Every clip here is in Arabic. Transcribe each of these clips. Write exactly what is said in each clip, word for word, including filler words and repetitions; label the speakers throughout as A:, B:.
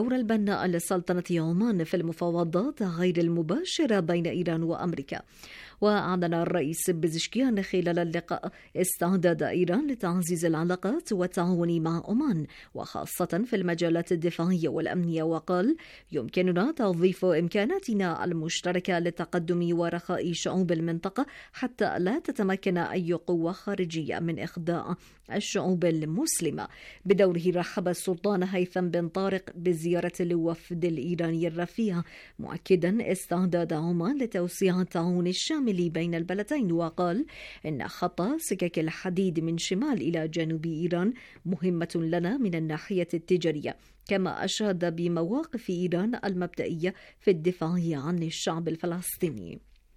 A: دور البناء لسلطنة عمان في المفاوضات غير المباشرة بين إيران وأمريكا. وأعلن الرئيس بزشكيان خلال اللقاء استعداد إيران لتعزيز العلاقات والتعاون مع عمان وخاصة في المجالات الدفاعية والأمنية، وقال: يمكننا توظيف إمكاناتنا المشتركة للتقدم ورخاء شعوب المنطقة حتى لا تتمكن أي قوة خارجية من إخضاع الشعوب المسلمة. بدوره رحب السلطان هيثم بن طارق بزيارة الوفد الإيراني الرفيع، مؤكدا استعداد عمان لتوسيع التعاون الشامل بين البلدين، وقال إن خط سكك الحديد من شمال إلى جنوب إيران مهمة لنا من الناحية التجارية، كما أشاد بمواقف إيران المبدئية في الدفاع عن الشعب الفلسطيني.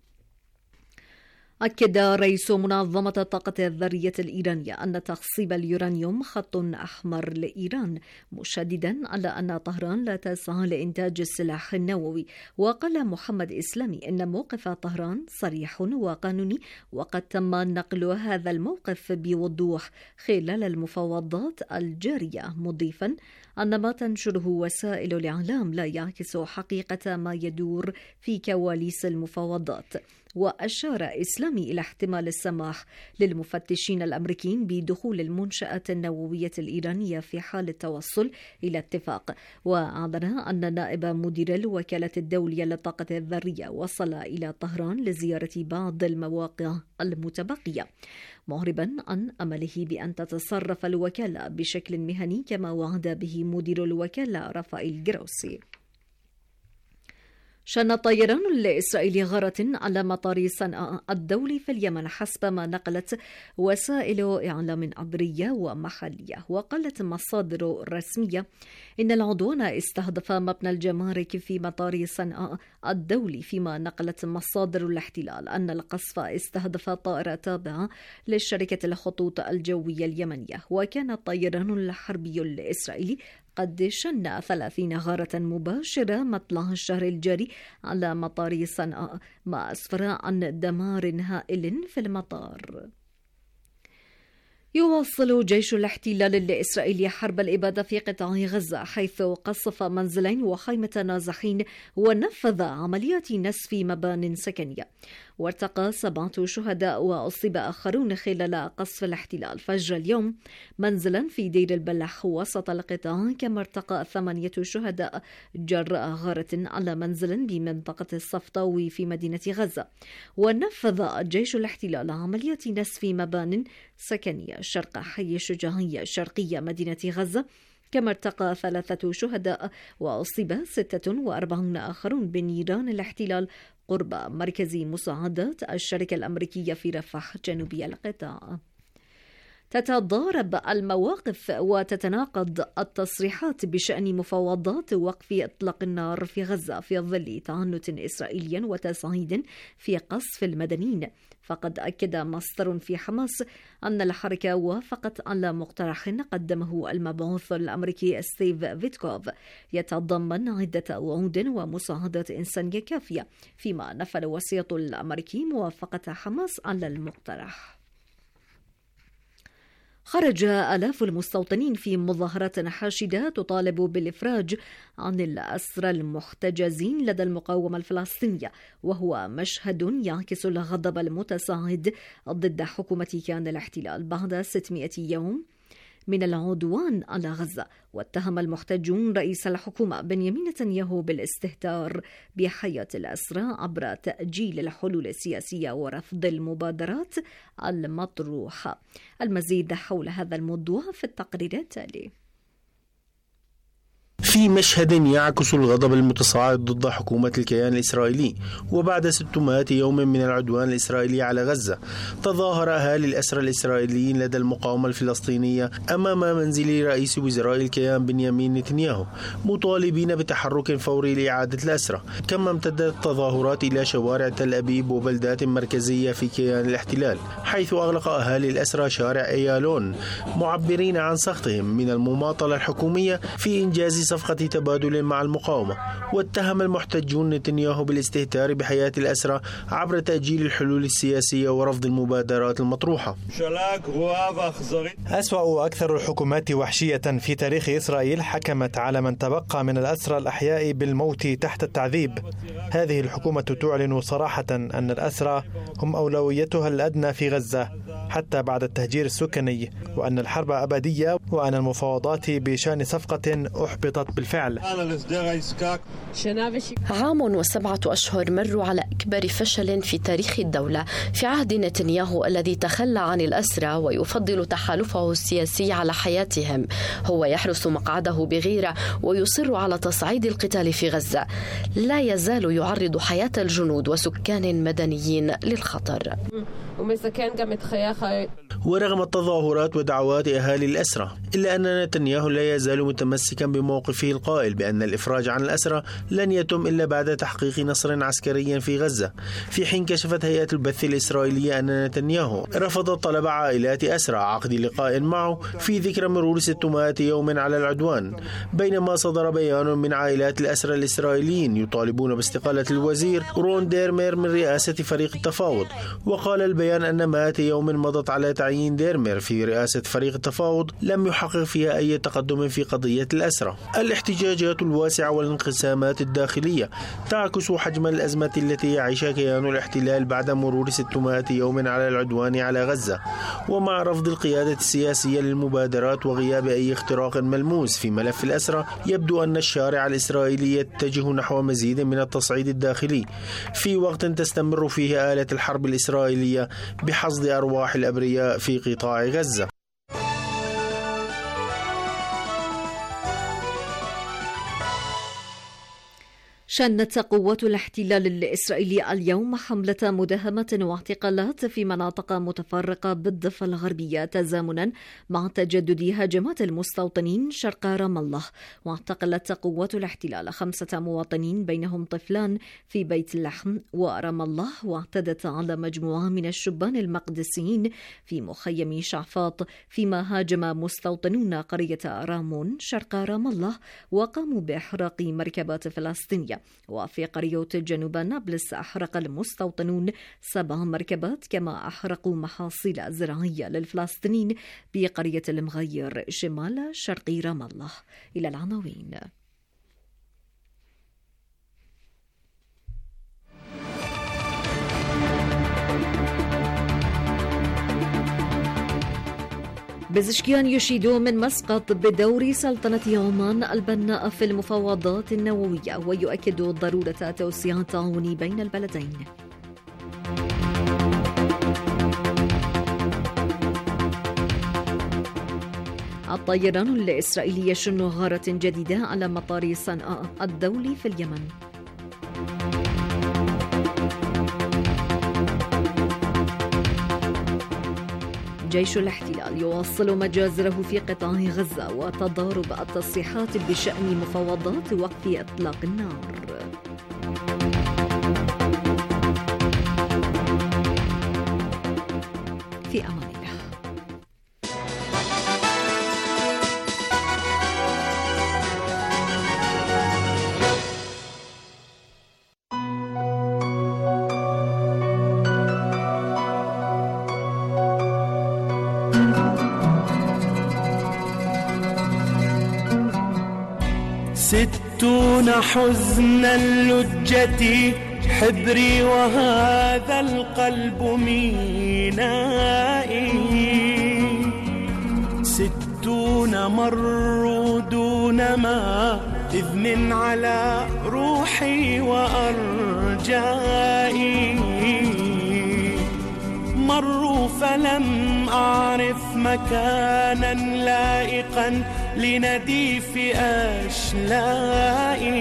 A: أكد رئيس منظمة الطاقة الذرية الإيرانية أن تخصيب اليورانيوم خط أحمر لإيران، مشددا على أن طهران لا تسعى لإنتاج السلاح النووي. وقال محمد إسلامي إن موقف طهران صريح وقانوني، وقد تم نقل هذا الموقف بوضوح خلال المفاوضات الجارية، مضيفا أن ما تنشره وسائل الإعلام لا يعكس حقيقة ما يدور في كواليس المفاوضات. وأشار إسلامي إلى احتمال السماح للمفتشين الأمريكيين بدخول المنشآت النووية الإيرانية في حال التوصل إلى اتفاق. وأعلن أن نائب مدير الوكالة الدولية للطاقة الذرية وصل إلى طهران لزيارة بعض المواقع المتبقية، معربا عن أمله بأن تتصرف الوكالة بشكل مهني كما وعد به مدير الوكالة رافائيل جروسي. شن الطيران الإسرائيلي غارة على مطار صنعاء الدولي في اليمن حسب ما نقلت وسائل إعلام عبرية ومحلية. وقالت مصادر رسمية إن العدوان استهدف مبنى الجمارك في مطار صنعاء الدولي، فيما نقلت مصادر الاحتلال أن القصف استهدف طائرة تابعة لشركة الخطوط الجوية اليمنية. وكان الطيران الحربي الإسرائيلي قد شن ثلاثين غارة مباشرة مطلع الشهر الجاري على مطار صنعاء، ما أسفر عن دمار هائل في المطار. يواصل جيش الاحتلال الإسرائيلي حرب الإبادة في قطاع غزة، حيث قصف منزلين وخيمة نازحين ونفذ عمليات نسف مبان سكنية. وارتقى سبعة شهداء وأصيب آخرون خلال قصف الاحتلال فجر اليوم منزلا في دير البلح وسط القطاع، كما ارتقى ثمانية شهداء جراء غارة على منزل بمنطقة الصفطاوي في مدينة غزة. ونفذ جيش الاحتلال عمليات نسف مبان سكنية شرق حي الشجاعية شرقية مدينة غزة، كما ارتقى ثلاثة شهداء وأصيب ستة وأربعون آخرون بنيران الاحتلال قرب مركز مساعدات الشركة الأمريكية في رفح جنوبي القطاع. تتضارب المواقف وتتناقض التصريحات بشأن مفاوضات وقف إطلاق النار في غزة في ظل تعنت إسرائيلي وتسعيد في قصف المدنيين. فقد أكد مصدر في حماس أن الحركة وافقت على مقترح قدمه المبعوث الأمريكي ستيف فيتكوف يتضمن عدة وعود ومساعدات إنسانية كافية، فيما نفى الوسيط الأمريكي موافقة حماس على المقترح. خرج آلاف المستوطنين في مظاهرات حاشدة تطالب بالإفراج عن الأسرى المحتجزين لدى المقاومة الفلسطينية، وهو مشهد يعكس الغضب المتصاعد ضد حكومة كيان الاحتلال بعد ستمائة يوم من العدوان على غزة. واتهم المحتجون رئيس الحكومة بنيامين نتنياهو بالاستهتار بحياة الأسرى عبر تأجيل الحلول السياسية ورفض المبادرات المطروحة. المزيد حول هذا الموضوع في التقرير التالي.
B: في مشهد يعكس الغضب المتصاعد ضد حكومة الكيان الإسرائيلي، وبعد ستمائة يوم من العدوان الإسرائيلي على غزة، تظاهر أهالي الأسرى الإسرائيليين لدى المقاومة الفلسطينية أمام منزل رئيس وزراء الكيان بنيامين نتنياهو مطالبين بتحرك فوري لإعادة الأسرى. كما امتدت التظاهرات إلى شوارع تل أبيب وبلدات مركزية في كيان الاحتلال، حيث أغلق أهالي الأسرى شارع إيالون معبرين عن سخطهم من المماطلة الحكومية في إنجاز صفقة صفقة تبادل مع المقاومة. واتهم المحتجون نتنياهو بالاستهتار بحياة الأسرى عبر تأجيل الحلول السياسية ورفض المبادرات المطروحة.
C: أسوأ وأكثر الحكومات وحشية في تاريخ إسرائيل حكمت على من تبقى من الأسرى الأحياء بالموت تحت التعذيب. هذه الحكومة تعلن صراحة أن الأسرى هم أولويتها الأدنى في غزة حتى بعد التهجير السكاني، وأن الحرب أبدية، وأن المفاوضات بشأن صفقة أحبطت بالفعل.
D: عام وسبعة أشهر مروا على أكبر فشل في تاريخ الدولة في عهد نتنياهو الذي تخلى عن الأسرى ويفضل تحالفه السياسي على حياتهم. هو يحرس مقعده بغيرة ويصر على تصعيد القتال في غزة. لا يزال يعرض حياة الجنود وسكان مدنيين للخطر.
B: ورغم التظاهرات ودعوات أهالي الأسرى، إلا أن نتنياهو لا يزال متمسكا بموقفه القائل بأن الإفراج عن الأسرى لن يتم إلا بعد تحقيق نصر عسكري في غزة، في حين كشفت هيئة البث الإسرائيلية أن نتنياهو رفض طلب عائلات أسرى عقد لقاء معه في ذكرى مرور ستمائة يوم على العدوان، بينما صدر بيان من عائلات الأسرى الإسرائيليين يطالبون باستقالة الوزير رون ديرمير من رئاسة فريق التفاوض. وقال البيان أن مائة يوم مضت على تعيين ديرمير في رئاسة فريق التفاوض لم يحقق فيها أي تقدم في قضية الأسرى. الاحتجاجات الواسعة والانقسامات الداخلية تعكس حجم الأزمة التي يعيشها كيان الاحتلال بعد مرور ستمائة يوم على العدوان على غزة، ومع رفض القيادة السياسية للمبادرات وغياب أي اختراق ملموس في ملف الأسرى. يبدو أن الشارع الإسرائيلي يتجه نحو مزيد من التصعيد الداخلي في وقت تستمر فيه آلة الحرب الإسرائيلية بحصد أرواح الأبرياء في قطاع غزة.
A: شنت قوات الاحتلال الإسرائيلي اليوم حملة مداهمة واعتقالات في مناطق متفرقة بالضفة الغربية تزامنا مع تجدد هجمات المستوطنين شرق رام الله. واعتقلت قوات الاحتلال خمسة مواطنين بينهم طفلان في بيت اللحم ورام الله، واعتدت على مجموعة من الشبان المقدسيين في مخيم شعفاط، فيما هاجم مستوطنون قرية رامون شرق رام الله وقاموا بإحراق مركبات فلسطينية. وفي قرية جنوب نابلس أحرق المستوطنون سبع مركبات، كما أحرقوا محاصيل زراعية للفلسطينيين بقرية المغير شمال شرقي رام الله. إلى العناوين. بزشكيان يشيد من مسقط بدور سلطنة عمان البناء في المفاوضات النووية، ويؤكد ضرورة توسيع التعاون بين البلدين. الطيران الإسرائيلي يشن غارة جديدة على مطار صنعاء الدولي في اليمن. جيش الاحتلال يواصل مجازره في قطاع غزة وتضارب التصريحات بشأن مفاوضات وقف إطلاق النار. في أمان الله.
E: ستون حزن اللجة حبري وهذا القلب مينائي، ستون مروا دون ما إذن على روحي وأرجائي، مروا فلم أعرف مكانا لائقا لنديف أشلائي،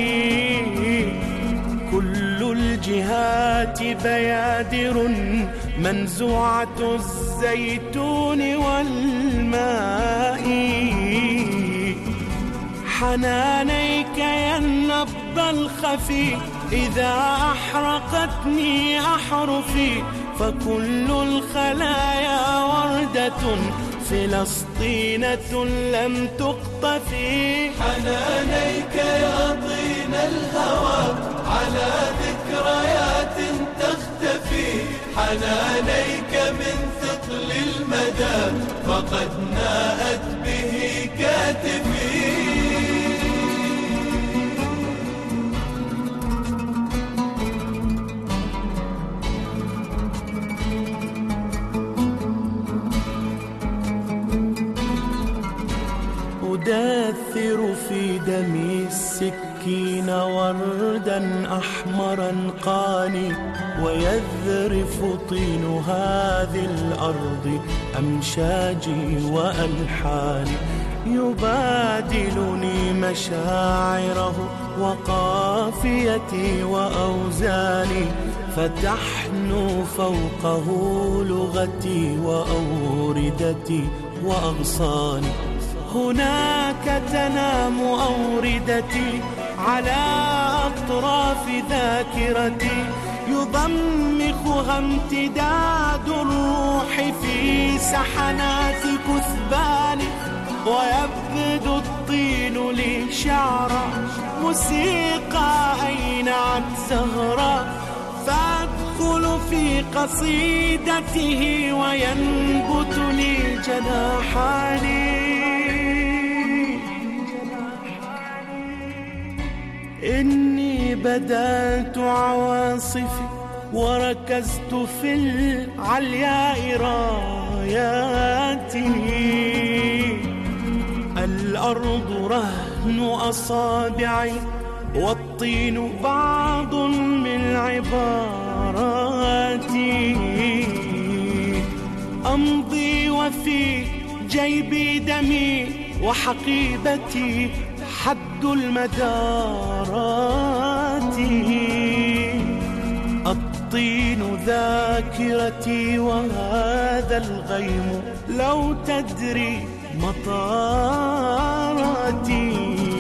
E: كل الجهات بيادر منزوعة الزيتون والماء، حنانيك يا النبض الخفي إذا أحرقتني أحرفي فكل الخلايا وردة فلسطينة لم تقطفي.
F: حنانيك يا طين الهوى على ذكريات تختفي، حنانيك من ثقل المدى فقد ناءت به كاتفي.
E: أدثر في دمي السكين وردا أحمرا قاني، ويذرف طين هذه الأرض أمشاجي وألحاني. يبادلني مشاعره وقافيتي وأوزاني، فتحنو فوقه لغتي وأوردتي وأغصاني. هناك تنام أوردتي على أطراف ذاكرتي، يضمخها امتداد الروح في سحنات كثباني، ويبدو الطين لي شعرا موسيقى أينعت زهرا، فأدخل في قصيدته وينبت لي جناحاني. إني بدأت عواصفي وركزت في العلياء راياتي، الأرض رهن أصابعي والطين بعض من عباراتي. أمضي وفي جيبي دمي وحقيبتي حد المدارات. الطين ذاكرتي وهذا الغيم لو تدري مطاراتي.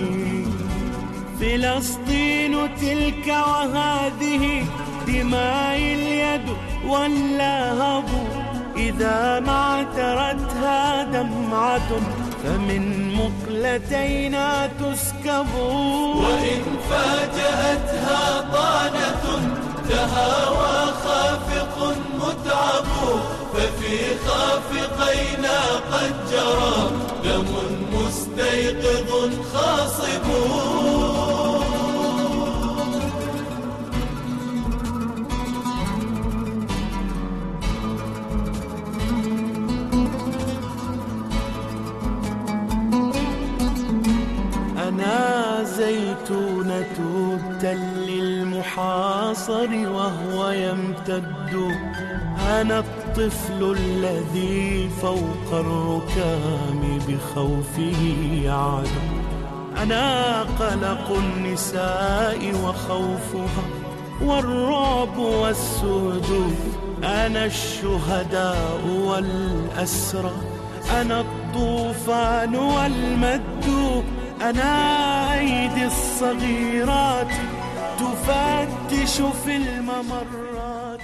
E: فلسطين تلك وهذه دماء اليد واللهب، إذا ما اعترتها دمعة فمن مقلتينا تسكب.
F: وإن فاجأتها طعنة تهاوى خافق متعب، ففي خافقينا قد جرى دم مستيقظ خاصب.
E: أنا زيتونة التل المحاصر وهو يمتد، أنا الطفل الذي فوق الركام بخوفه يعدو، أنا قلق النساء وخوفها والرعب والسجود، أنا الشهداء والأسرى، أنا الطوفان والمد، أنا أيدي الصغيرات تفتش في الممرات.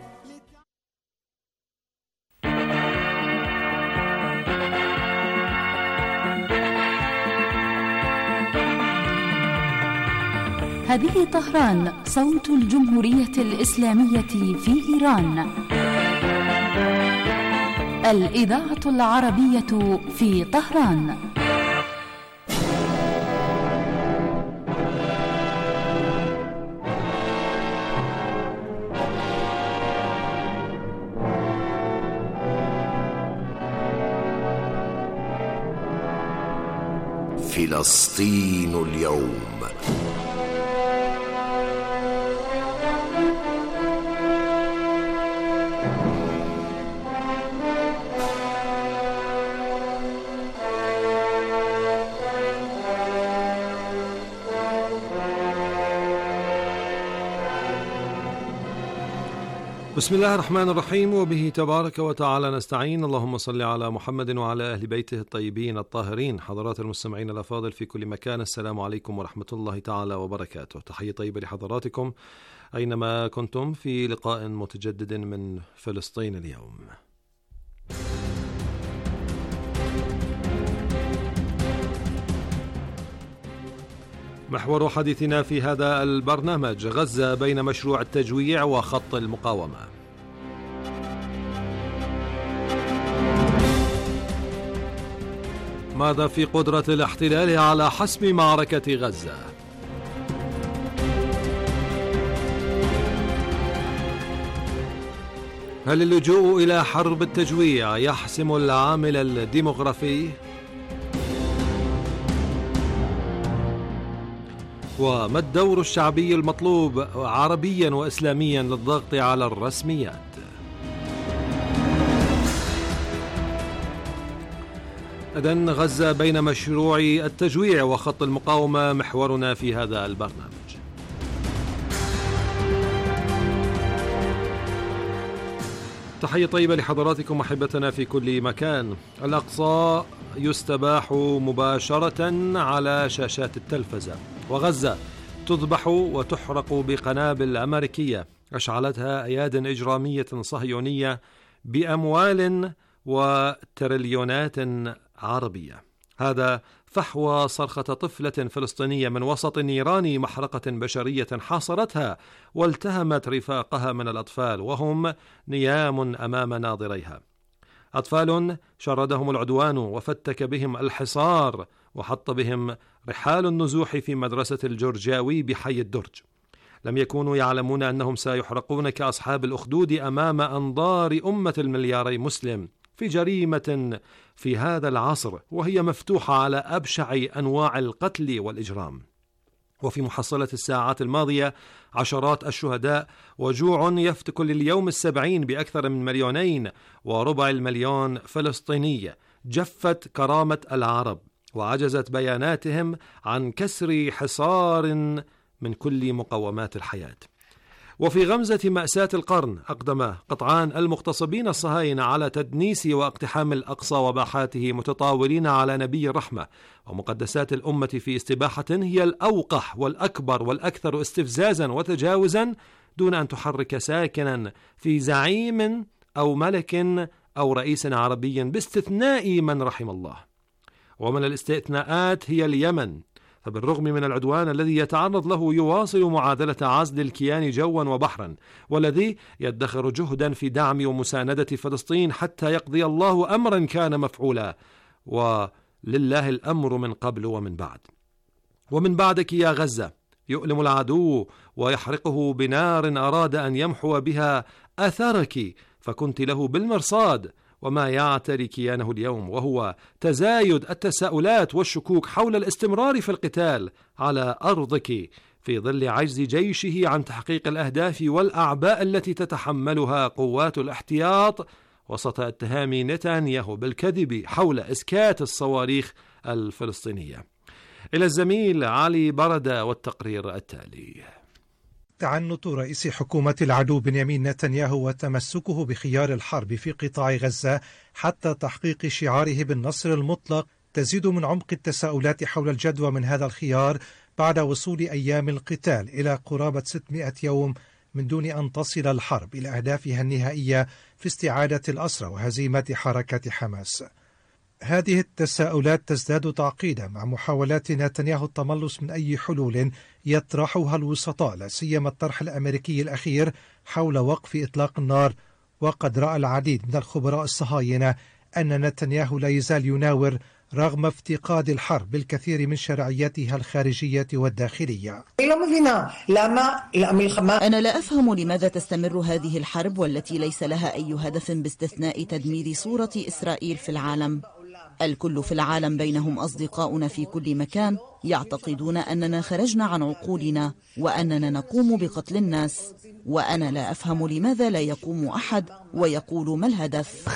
G: هذه طهران، صوت الجمهورية الإسلامية في إيران. الإذاعة العربية في طهران.
H: فلسطين اليوم.
I: بسم الله الرحمن الرحيم، وبه تبارك وتعالى نستعين. اللهم صل على محمد وعلى أهل بيته الطيبين الطاهرين. حضرات المستمعين الأفاضل في كل مكان، السلام عليكم ورحمة الله تعالى وبركاته. تحية طيبة لحضراتكم أينما كنتم في لقاء متجدد من فلسطين اليوم. محور حديثنا في هذا البرنامج: غزة بين مشروع التجويع وخط المقاومة. ماذا في قدرة الاحتلال على حسم معركة غزة؟ هل اللجوء إلى حرب التجويع يحسم العامل الديموغرافي؟ وما الدور الشعبي المطلوب عربيا وإسلاميا للضغط على الرسميات؟ إذن غزة بين مشروع التجويع وخط المقاومة محورنا في هذا البرنامج. تحية طيبة لحضراتكم أحبتنا في كل مكان. الأقصى يستباح مباشرة على شاشات التلفزة، وغزة تذبح وتحرق بقنابل أمريكية أشعلتها أياد إجرامية صهيونية بأموال وتريليونات عربية. هذا فحوى صرخة طفلة فلسطينية من وسط نيران محرقة بشرية حاصرتها والتهمت رفاقها من الأطفال وهم نيام أمام ناظريها. أطفال شردهم العدوان وفتك بهم الحصار وحط بهم رحال النزوح في مدرسة الجرجاوي بحي الدرج. لم يكونوا يعلمون أنهم سيحرقون كأصحاب الأخدود أمام أنظار أمة الملياري مسلم في جريمة في هذا العصر وهي مفتوحة على أبشع أنواع القتل والإجرام. وفي محصلة الساعات الماضية عشرات الشهداء وجوع يفتك لليوم السبعين بأكثر من مليونين وربع المليون فلسطيني. جفت كرامة العرب وعجزت بياناتهم عن كسر حصار من كل مقومات الحياة. وفي غمزة مأساة القرن أقدم قطعان المغتصبين الصهاينة على تدنيس واقتحام الأقصى وباحاته متطاولين على نبي الرحمة ومقدسات الأمة في استباحة هي الأوقح والأكبر والأكثر استفزازا وتجاوزا دون أن تحرك ساكنا في زعيم أو ملك أو رئيس عربي باستثناء من رحم الله. ومن الاستثناءات هي اليمن، فبالرغم من العدوان الذي يتعرض له يواصل معادلة عزل الكيان جوا وبحرا، والذي يدخر جهدا في دعم ومساندة فلسطين حتى يقضي الله أمرا كان مفعولا، ولله الأمر من قبل ومن بعد. ومن بعدك يا غزة يؤلم العدو ويحرقه بنار أراد أن يمحو بها أثرك، فكنت له بالمرصاد وما يعتري كيانه اليوم، وهو تزايد التساؤلات والشكوك حول الاستمرار في القتال على أرضك في ظل عجز جيشه عن تحقيق الأهداف والأعباء التي تتحملها قوات الاحتياط وسط اتهام نتنياهو بالكذب حول إسكات الصواريخ الفلسطينية. إلى الزميل علي بردة والتقرير التالي.
J: تعنت رئيس حكومة العدو بنيامين نتنياهو وتمسكه بخيار الحرب في قطاع غزة حتى تحقيق شعاره بالنصر المطلق تزيد من عمق التساؤلات حول الجدوى من هذا الخيار بعد وصول أيام القتال إلى قرابة ستمائة يوم من دون أن تصل الحرب إلى أهدافها النهائية في استعادة الأسرى وهزيمة حركة حماس. هذه التساؤلات تزداد تعقيدا مع محاولات نتنياهو التملص من أي حلول يطرحها الوسطاء، لا سيما الطرح الأمريكي الأخير حول وقف إطلاق النار. وقد رأى العديد من الخبراء الصهاينة أن نتنياهو لا يزال يناور رغم افتقاد الحرب بالكثير من شرعيتها الخارجية والداخلية.
K: أنا لا أفهم لماذا تستمر هذه الحرب والتي ليس لها أي هدف باستثناء تدمير صورة إسرائيل في العالم. الكل في العالم بينهم أصدقاؤنا في كل مكان، يعتقدون أننا خرجنا عن عقولنا وأننا نقوم بقتل الناس، وأنا لا أفهم لماذا لا يقوم أحد ويقول ما الهدف.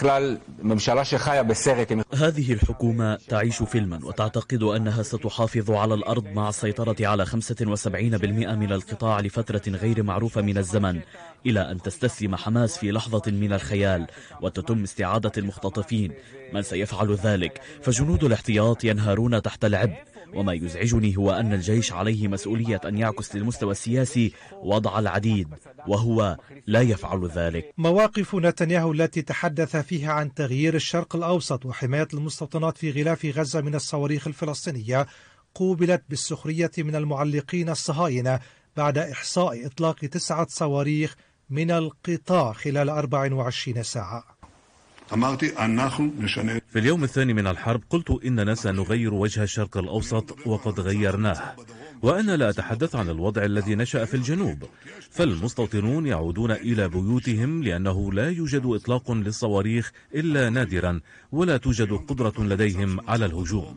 L: هذه الحكومة تعيش فيلما وتعتقد أنها ستحافظ على الأرض مع السيطرة على خمسة وسبعين بالمئة من القطاع لفترة غير معروفة من الزمن، إلى أن تستسلم حماس في لحظة من الخيال وتتم استعادة المختطفين. من سيفعل ذلك؟ فجنود الاحتياط ينهارون تحت العبء. وما يزعجني هو أن الجيش عليه مسؤولية أن يعكس للمستوى السياسي وضع العديد، وهو لا يفعل ذلك.
J: مواقف نتنياهو التي تحدث فيها عن تغيير الشرق الأوسط وحماية المستوطنات في غلاف غزة من الصواريخ الفلسطينية قوبلت بالسخرية من المعلقين الصهاينة بعد إحصاء إطلاق تسعة صواريخ من القطاع خلال أربع وعشرين ساعة.
M: في اليوم الثاني من الحرب قلت إننا سنغير وجه الشرق الأوسط وقد غيرناه، وأنا لا أتحدث عن الوضع الذي نشأ في الجنوب، فالمستوطنون يعودون إلى بيوتهم لأنه لا يوجد إطلاق للصواريخ إلا نادرا، ولا توجد قدرة لديهم على الهجوم.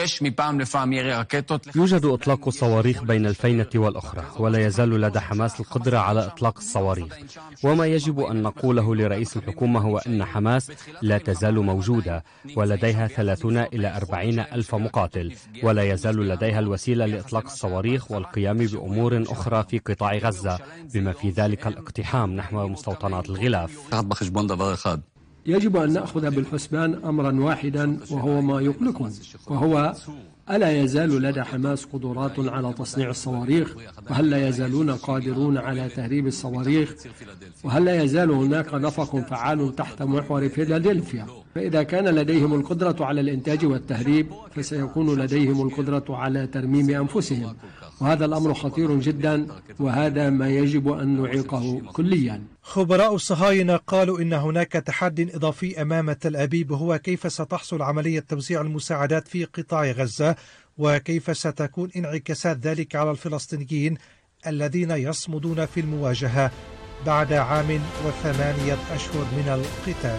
N: يوجد إطلاق الصواريخ بين الفينة والأخرى، ولا يزال لدى حماس القدرة على إطلاق الصواريخ. وما يجب أن نقوله لرئيس الحكومة هو أن حماس لا تزال موجودة، ولديها ثلاثين إلى أربعين ألف مقاتل، ولا يزال لديها الوسيلة لإطلاق الصواريخ والقيام بأمور أخرى في قطاع غزة، بما في ذلك الاقتحام نحو مستوطنات الغلاف.
O: يجب أن نأخذ بالحسبان أمرا واحدا وهو ما يقلقنا، وهو ألا يزال لدى حماس قدرات على تصنيع الصواريخ؟ وهل لا يزالون قادرون على تهريب الصواريخ؟ وهل لا يزال هناك نفق فعال تحت محور فيلادلفيا؟ فإذا كان لديهم القدرة على الإنتاج والتهريب فسيكون لديهم القدرة على ترميم أنفسهم، وهذا الأمر خطير جدا، وهذا ما يجب أن نعيقه كليا.
J: خبراء الصهاينة قالوا إن هناك تحد إضافي أمام تل أبيب، وهو كيف ستحصل عملية توزيع المساعدات في قطاع غزة، وكيف ستكون انعكاسات ذلك على الفلسطينيين الذين يصمدون في المواجهة بعد عام وثمانية أشهر من القتال.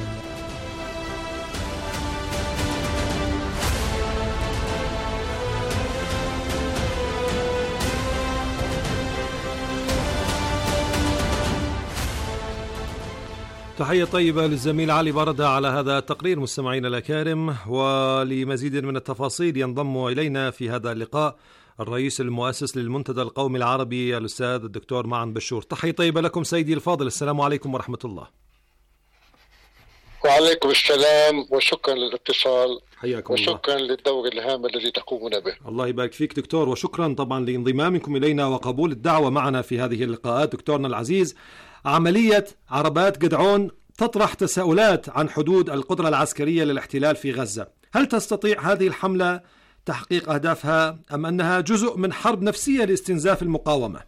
I: تحية طيبة للزميل علي بردة على هذا التقرير. مستمعينا الأكارم، ولمزيد من التفاصيل ينضم إلينا في هذا اللقاء الرئيس المؤسس للمنتدى القومي العربي الأستاذ الدكتور معن بشور. تحية طيبة لكم سيدي الفاضل، السلام عليكم ورحمة الله.
P: وعليكم السلام، وشكرا للاتصال،
I: حياكم الله،
P: وشكرا للدور الهام الذي تقومون به.
I: الله يبارك فيك دكتور، وشكرا طبعا لانضمامكم إلينا وقبول الدعوة معنا في هذه اللقاءات. دكتورنا العزيز، عملية عربات جدعون تطرح تساؤلات عن حدود القدرة العسكرية للاحتلال في غزة. هل تستطيع هذه الحملة تحقيق أهدافها أم أنها جزء من حرب نفسية لاستنزاف المقاومة؟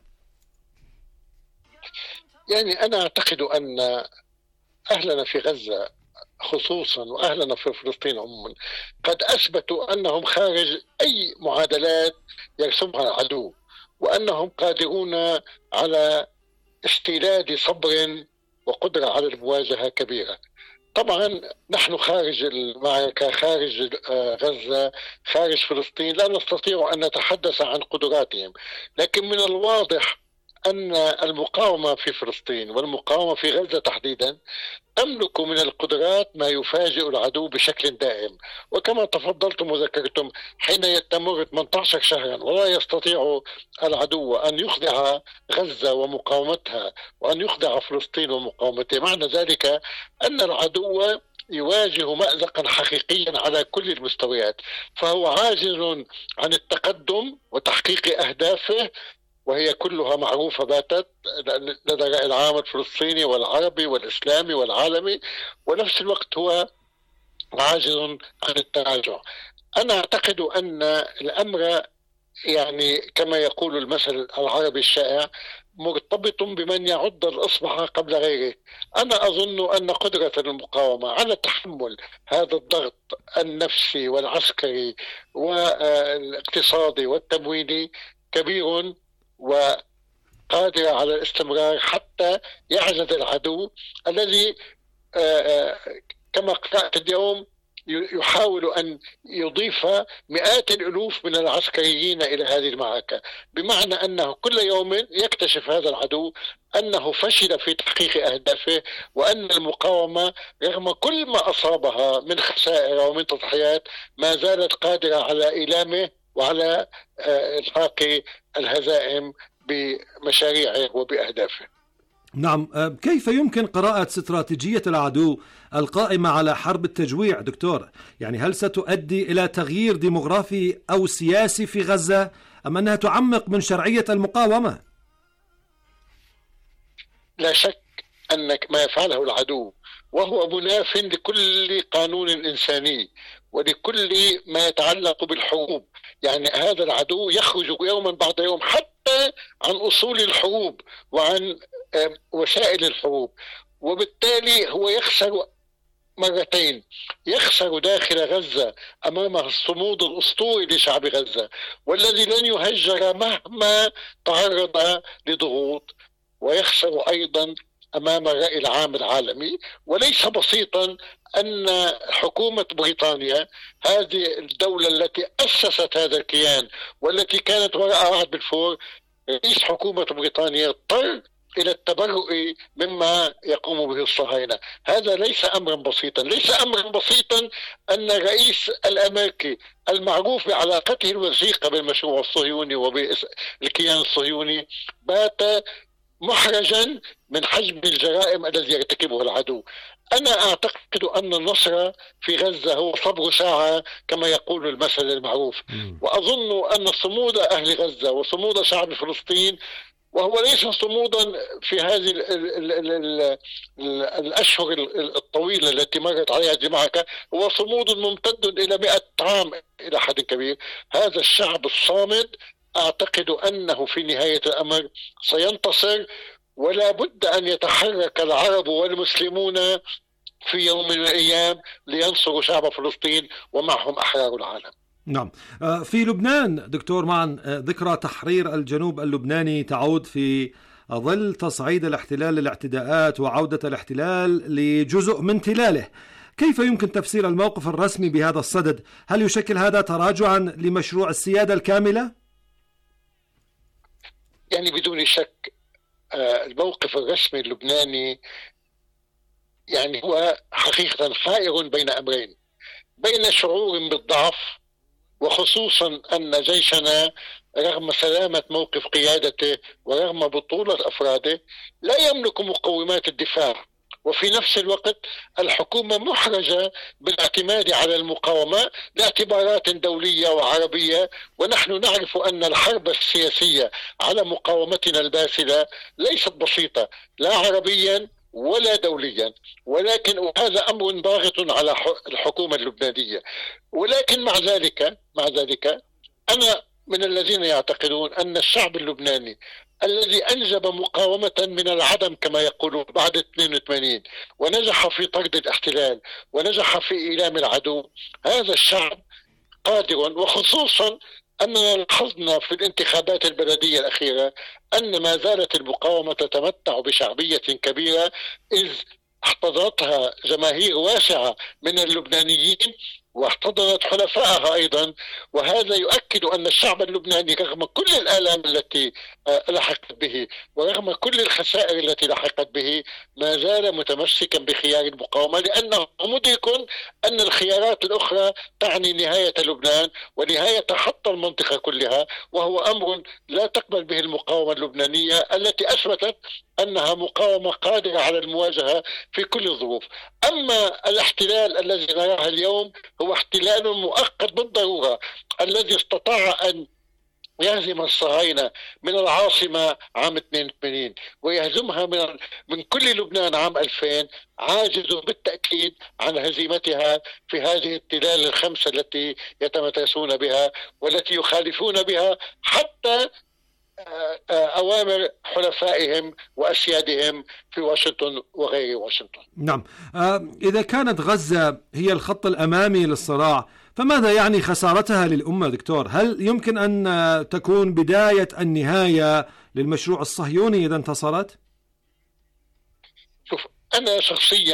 P: يعني أنا أعتقد أن أهلنا في غزة خصوصا وأهلنا في فلسطين عموما قد أثبتوا أنهم خارج أي معادلات يرسمها العدو، وأنهم قادرون على استيلاد صبر وقدرة على المواجهة كبيرة. طبعا نحن خارج المعركة، خارج غزة، خارج فلسطين، لا نستطيع أن نتحدث عن قدراتهم، لكن من الواضح أن المقاومة في فلسطين والمقاومة في غزة تحديدا تملك من القدرات ما يفاجئ العدو بشكل دائم. وكما تفضلتم وذكرتم، حين تمر ثمانية عشر شهرا ولا يستطيع العدو أن يخضع غزة ومقاومتها وأن يخضع فلسطين ومقاومتها، معنى ذلك أن العدو يواجه مأزقا حقيقيا على كل المستويات، فهو عاجز عن التقدم وتحقيق أهدافه، وهي كلها معروفة باتت لدى العام الفلسطيني والعربي والإسلامي والعالمي، ونفس الوقت هو عاجز عن التراجع. أنا أعتقد أن الأمر يعني كما يقول المثل العربي الشائع مرتبط بمن يعض الإصبع قبل غيره. أنا أظن أن قدرة المقاومة على تحمل هذا الضغط النفسي والعسكري والاقتصادي والتمويلي كبير وقادرة على الاستمرار حتى يعجز العدو الذي كما قرأت اليوم يحاول أن يضيف مئات الألوف من العسكريين إلى هذه المعركة، بمعنى أنه كل يوم يكتشف هذا العدو أنه فشل في تحقيق أهدافه، وأن المقاومة رغم كل ما أصابها من خسائر ومن تضحيات ما زالت قادرة على إيلامه وعلى إلحاق الهزائم بمشاريعه وبأهدافه.
I: نعم، كيف يمكن قراءة استراتيجية العدو القائمة على حرب التجويع دكتور؟ يعني هل ستؤدي إلى تغيير ديموغرافي أو سياسي في غزة، أم أنها تعمق من شرعية المقاومة؟
P: لا شك أن ما يفعله العدو وهو مناف لكل قانون إنساني ولكل ما يتعلق بالحروب. يعني هذا العدو يخرج يوما بعد يوم حتى عن أصول الحروب وعن وسائل الحروب، وبالتالي هو يخسر مرتين. يخسر داخل غزة أمامه الصمود الأسطوري لشعب غزة والذي لن يهجر مهما تعرض لضغوط، ويخسر أيضا أمام الرأي العام العالمي. وليس بسيطا أن حكومة بريطانيا، هذه الدولة التي أسست هذا الكيان والتي كانت وراء عهد بلفور، رئيس حكومة بريطانيا اضطر إلى التبرؤ مما يقوم به الصهاينة. هذا ليس أمرا بسيطا. ليس أمرا بسيطا أن الرئيس الأمريكي المعروف بعلاقته الوثيقة بالمشروع الصهيوني وبالكيان الصهيوني بات محرجا من حجم الجرائم الذي يرتكبها العدو. أنا أعتقد أن النصر في غزة هو صبر ساعة كما يقول المثل المعروف، وأظن أن صمود أهل غزة وصمود شعب فلسطين، وهو ليس صمودا في هذه ال ال ال ال ال الأشهر الطويلة التي مرت عليها هذه المعركة، هو صمود ممتد إلى مئة عام إلى حد كبير. هذا الشعب الصامد أعتقد أنه في نهاية الأمر سينتصر، ولا بد أن يتحرك العرب والمسلمون في يوم من الأيام لينصروا شعب فلسطين ومعهم أحرار العالم.
I: نعم. في لبنان دكتور معن، ذكرى تحرير الجنوب اللبناني تعود في ظل تصعيد الاحتلال للاعتداءات وعودة الاحتلال لجزء من تلاله. كيف يمكن تفسير الموقف الرسمي بهذا الصدد؟ هل يشكل هذا تراجعا لمشروع السيادة الكاملة؟
P: يعني بدون شك الموقف الرسمي اللبناني يعني هو حقيقة حائر بين أمرين: بين شعور بالضعف، وخصوصا أن جيشنا رغم سلامة موقف قيادته ورغم بطولة أفراده لا يملك مقومات الدفاع، وفي نفس الوقت الحكومة محرجة بالاعتماد على المقاومة لاعتبارات دولية وعربية، ونحن نعرف أن الحرب السياسية على مقاومتنا الباسلة ليست بسيطة لا عربيا ولا دوليا، ولكن هذا أمر ضاغط على الحكومة اللبنانية. ولكن مع ذلك مع ذلك أنا من الذين يعتقدون أن الشعب اللبناني الذي أنجب مقاومة من العدم كما يقولون بعد اثنين وثمانين ونجح في طرد الاحتلال ونجح في إيلام العدو، هذا الشعب قادر. وخصوصا أننا لاحظنا في الانتخابات البلدية الأخيرة أن ما زالت المقاومة تتمتع بشعبية كبيرة، إذ احتضنتها جماهير واسعة من اللبنانيين واحتضنت حلفائها أيضا. وهذا يؤكد أن الشعب اللبناني رغم كل الآلام التي لحقت به ورغم كل الخسائر التي لحقت به ما زال متمسكا بخيار المقاومة، لأنه مدرك أن الخيارات الأخرى تعني نهاية لبنان ونهاية حتى المنطقة كلها، وهو أمر لا تقبل به المقاومة اللبنانية التي أثبتت أنها مقاومة قادرة على المواجهة في كل الظروف. أما الاحتلال الذي نراه اليوم هو احتلال مؤقت بالضرورة، الذي استطاع أن يهزم الصهاينة من العاصمة عام اثنين وثمانين ويهزمها من من كل لبنان عام ألفين، عاجز بالتأكيد عن هزيمتها في هذه التلال الخمسة التي يتمترسون بها والتي يخالفون بها حتى أوامر حلفائهم وأسيادهم في واشنطن وغير واشنطن.
I: نعم. إذا كانت غزة هي الخط الأمامي للصراع، فماذا يعني خسارتها للأمة دكتور؟ هل يمكن أن تكون بداية النهاية للمشروع الصهيوني إذا انتصرت؟
P: شوف، أنا شخصيا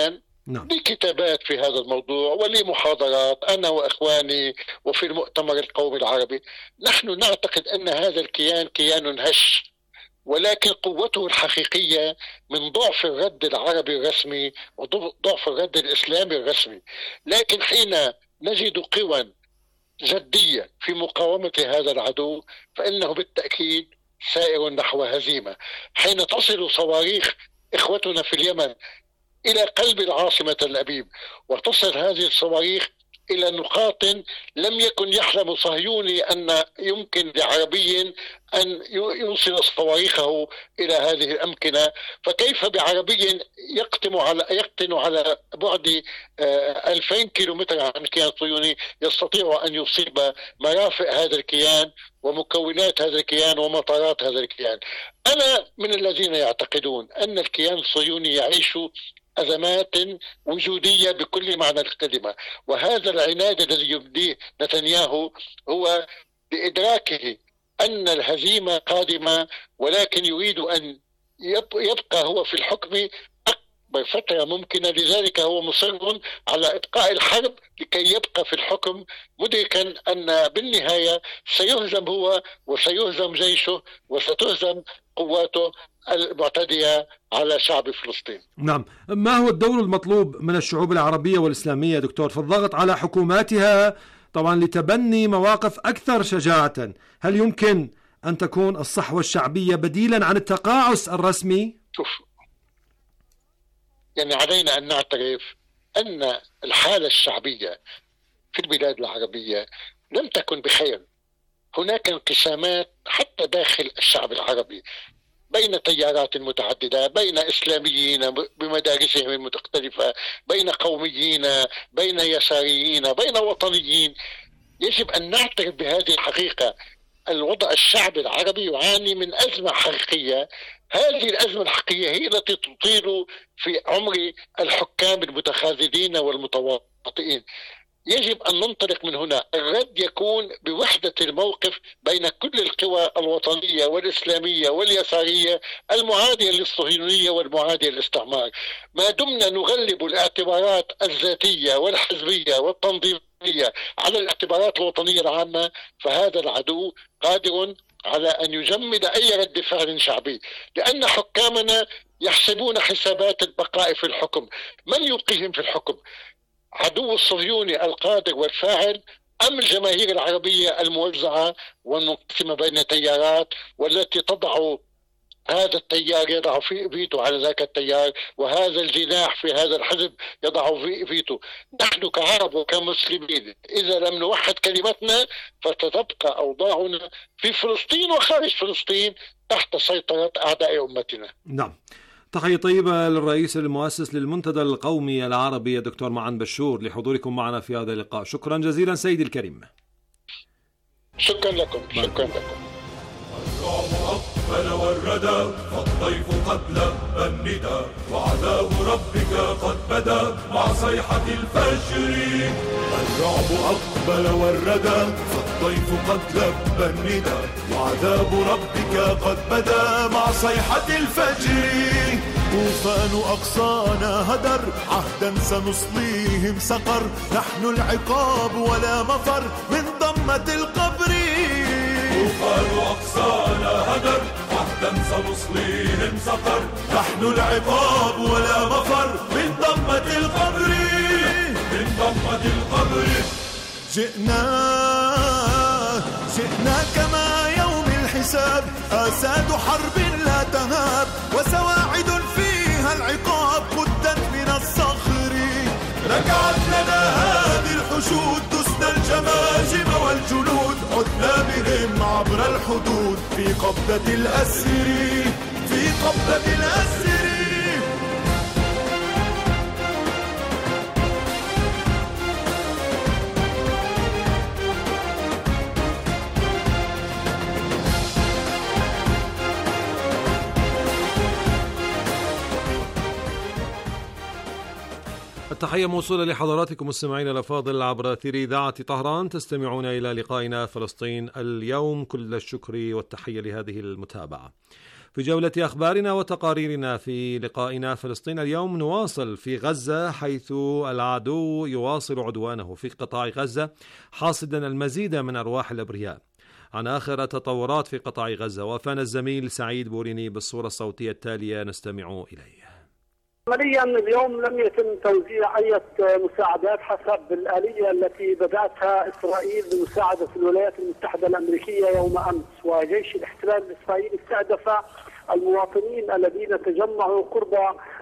I: نعم.
P: لي كتابات في هذا الموضوع ولي محاضرات أنا وإخواني وفي المؤتمر القومي العربي. نحن نعتقد أن هذا الكيان كيان هش، ولكن قوته الحقيقية من ضعف الرد العربي الرسمي وضعف الرد الإسلامي الرسمي. لكن حين نجد قوى جدية في مقاومة هذا العدو فإنه بالتأكيد سائر نحو هزيمة. حين تصل صواريخ إخوتنا في اليمن إلى قلب العاصمة تل أبيب، وتصل هذه الصواريخ إلى نقاط لم يكن يحلم صهيوني أن يمكن لعربي أن يوصل صواريخه إلى هذه الأمكنة، فكيف بعربي يقتن على يقتن على بعد ألفين كيلومتر عن الكيان الصهيوني يستطيع أن يصيب مرافق هذا الكيان ومكونات هذا الكيان ومطارات هذا الكيان؟ أنا من الذين يعتقدون أن الكيان الصهيوني يعيش أزمات وجودية بكل معنى الكلمة، وهذا العناد الذي يبديه نتنياهو هو بإدراكه أن الهزيمة قادمة، ولكن يريد أن يبقى هو في الحكم أكبر فترة ممكنة. لذلك هو مصر على إبقاء الحرب لكي يبقى في الحكم، مدركا أن بالنهاية سيهزم هو وسيهزم جيشه وستهزم قواته المعتدية على شعب فلسطين.
I: نعم، ما هو الدور المطلوب من الشعوب العربية والإسلامية دكتور في الضغط على حكوماتها طبعا لتبني مواقف أكثر شجاعة؟ هل يمكن أن تكون الصحوة الشعبية بديلا عن التقاعس الرسمي؟
P: شوف، يعني علينا أن نعترف أن الحالة الشعبية في البلاد العربية لم تكن بخير. هناك انقسامات حتى داخل الشعب العربي بين تيارات متعددة، بين إسلاميين بمدارسهم المختلفة، بين قوميين، بين يساريين، بين وطنيين. يجب أن نعترف بهذه الحقيقة. الوضع الشعب العربي يعاني من أزمة حقيقية. هذه الأزمة الحقيقية هي التي تطيل في عمر الحكام المتخاذلين والمتواطئين. يجب أن ننطلق من هنا. الرد يكون بوحدة الموقف بين كل القوى الوطنية والإسلامية واليسارية المعادية للصهيونية والمعادية للاستعمار. ما دمنا نغلب الاعتبارات الذاتية والحزبية والتنظيمية على الاعتبارات الوطنية العامة، فهذا العدو قادر على أن يجمد أي رد فعل شعبي، لأن حكامنا يحسبون حسابات البقاء في الحكم. من يبقيهم في الحكم؟ عدو الصهيوني القادر والفاعل أم الجماهير العربية الموزعة والمنقسمة بين تيارات، والتي تضع هذا التيار يضع في فيتو على ذاك التيار، وهذا الجناح في هذا الحزب يضع في فيتو؟ نحن كعرب وكمسلمين إذا لم نوحد كلمتنا فتتبقى أوضاعنا في فلسطين وخارج فلسطين تحت سيطرة أعداء أمتنا.
I: نعم. تحية طيبة للرئيس المؤسس للمنتدى القومي العربي الدكتور معن بشور لحضوركم معنا في هذا اللقاء. شكرا جزيلا سيدي الكريم.
P: شكرا لكم. شكرا لكم.
F: الرعب أقبل والردى فالضيف قد لبى الندى وعذاب ربك قد بدا مع صيحة الفجر. الرعب أقبل والردى فالضيف قد لبى الندى وعذاب ربك قد بدا مع صيحة الفجر. طوفان أقصانا هدر عهدا سنصليهم سقر، نحن العقاب ولا مفر من ضمة القبر. طوفان أقصانا هدر عهدا سنصليهم سقر، نحن العقاب ولا مفر من ضمة القبر. من ضمة القبر
E: جئنا جئنا كما يوم الحساب، آساد حرب لا تهاب وسواعد فيها العقاب قدت من الصخر. ركعت لنا هذه الحشود دسنا الجماجم والجنود، عدنا بهم عبر الحدود في قبضة الأسر. في قبضة الأسر
I: التحية موصولة لحضراتكم مستمعينا الأفاضل عبر أثير إذاعة طهران. تستمعون إلى لقائنا فلسطين اليوم. كل الشكر والتحية لهذه المتابعة. في جولة أخبارنا وتقاريرنا في لقائنا فلسطين اليوم نواصل في غزة، حيث العدو يواصل عدوانه في قطاع غزة حاصدا المزيد من أرواح الأبرياء. عن آخر التطورات في قطاع غزة وافانا الزميل سعيد بوريني بالصورة الصوتية التالية نستمع إليه.
Q: عمليا اليوم لم يتم توزيع أي مساعدات حسب الآلية التي بدأتها إسرائيل بمساعدة الولايات المتحدة الأمريكية يوم أمس، وجيش الاحتلال الإسرائيلي استهدف المواطنين الذين تجمعوا قرب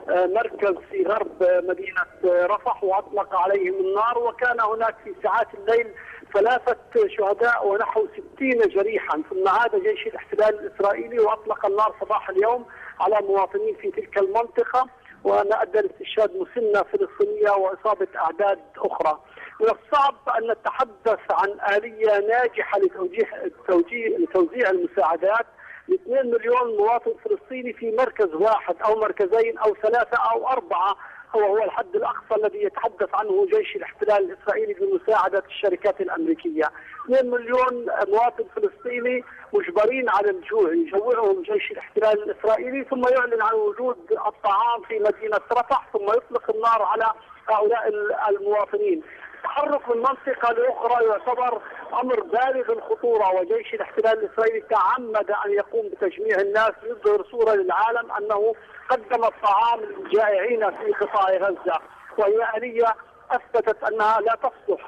Q: مركز في غرب مدينة رفح وأطلق عليهم النار، وكان هناك في ساعات الليل ثلاثة شهداء ونحو ستين جريحا، ثم عاد جيش الاحتلال الإسرائيلي وأطلق النار صباح اليوم على مواطنين في تلك المنطقة، وما أدى لاستشهاد مسنة فلسطينية وإصابة أعداد أخرى. من الصعب أن نتحدث عن آلية ناجحة لتوجيه توجيه لتوزيع المساعدات لاثنين مليون مواطن فلسطيني في مركز واحد أو مركزين أو ثلاثة أو أربعة، هو هو الحد الأقصى الذي يتحدث عنه جيش الاحتلال الإسرائيلي بمساعدة الشركات الأمريكية. اثنين مليون مواطن فلسطيني مجبرين على الجوع، يجوعهم جيش الاحتلال الإسرائيلي ثم يعلن عن وجود الطعام في مدينة رفح ثم يطلق النار على هؤلاء المواطنين. التحرك من منطقة لأخرى يعتبر أمر بالغ الخطورة، وجيش الاحتلال الإسرائيلي تعمد أن يقوم بتجميع الناس ليظهر صورة للعالم أنه قدم الطعام للجائعين في قطاع غزة، وهي آلية أثبتت أنها لا تصلح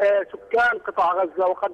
Q: لسكان قطاع غزة. وقد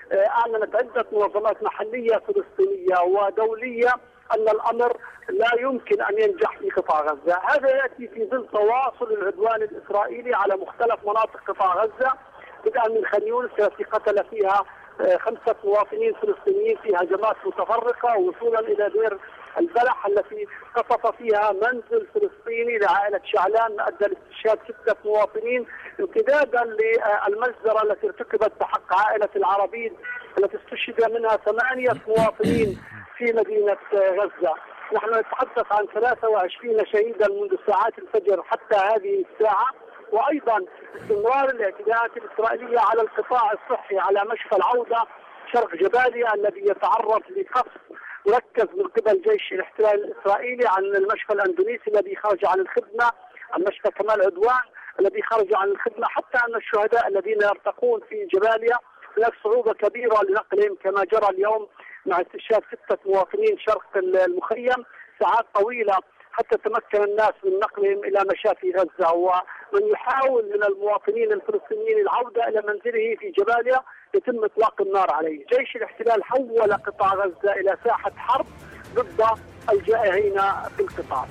Q: أعلنت عدة منظمات محلية فلسطينية ودولية أن الأمر لا يمكن أن ينجح في قطاع غزة. هذا يأتي في ظل تواصل العدوان الإسرائيلي على مختلف مناطق قطاع غزة، بدءا من خان يونس التي قتل فيها خمسة مواطنين فلسطينيين في هجمات متفرقة، وصولا إلى دير البلح التي قصف فيها منزل فلسطيني لعائلة شعلان أدى لاستشهاد ستة مواطنين، امتدادا للمجزرة التي ارتكبت بحق عائلة العربيد التي استشهد منها ثمانية مواطنين في مدينة غزة. نحن نتحدث عن ثلاثة وعشرين شهيدا منذ ساعات الفجر حتى هذه الساعة، وأيضا استمرار الاعتداءات الإسرائيلية على القطاع الصحي على مشفى العودة شرق جباليا الذي يتعرض لقصف مركز من قبل جيش الاحتلال الإسرائيلي عن المشفى الأندونيسي الذي خرج عن الخدمة، المشفى كمال عدوان الذي خرج عن الخدمة، حتى أن الشهداء الذين يرتقون في جباليا هناك صعوبة كبيرة لنقلهم كما جرى اليوم مع استشهاد ستة مواطنين شرق المخيم، ساعات طويلة حتى تمكن الناس من نقلهم إلى مشافي غزة. ومن يحاول من المواطنين الفلسطينيين العودة إلى منزله في جباليا يتم إطلاق النار عليه. جيش الاحتلال حول قطاع غزة إلى ساحة حرب ضد الجائعين في القطاع.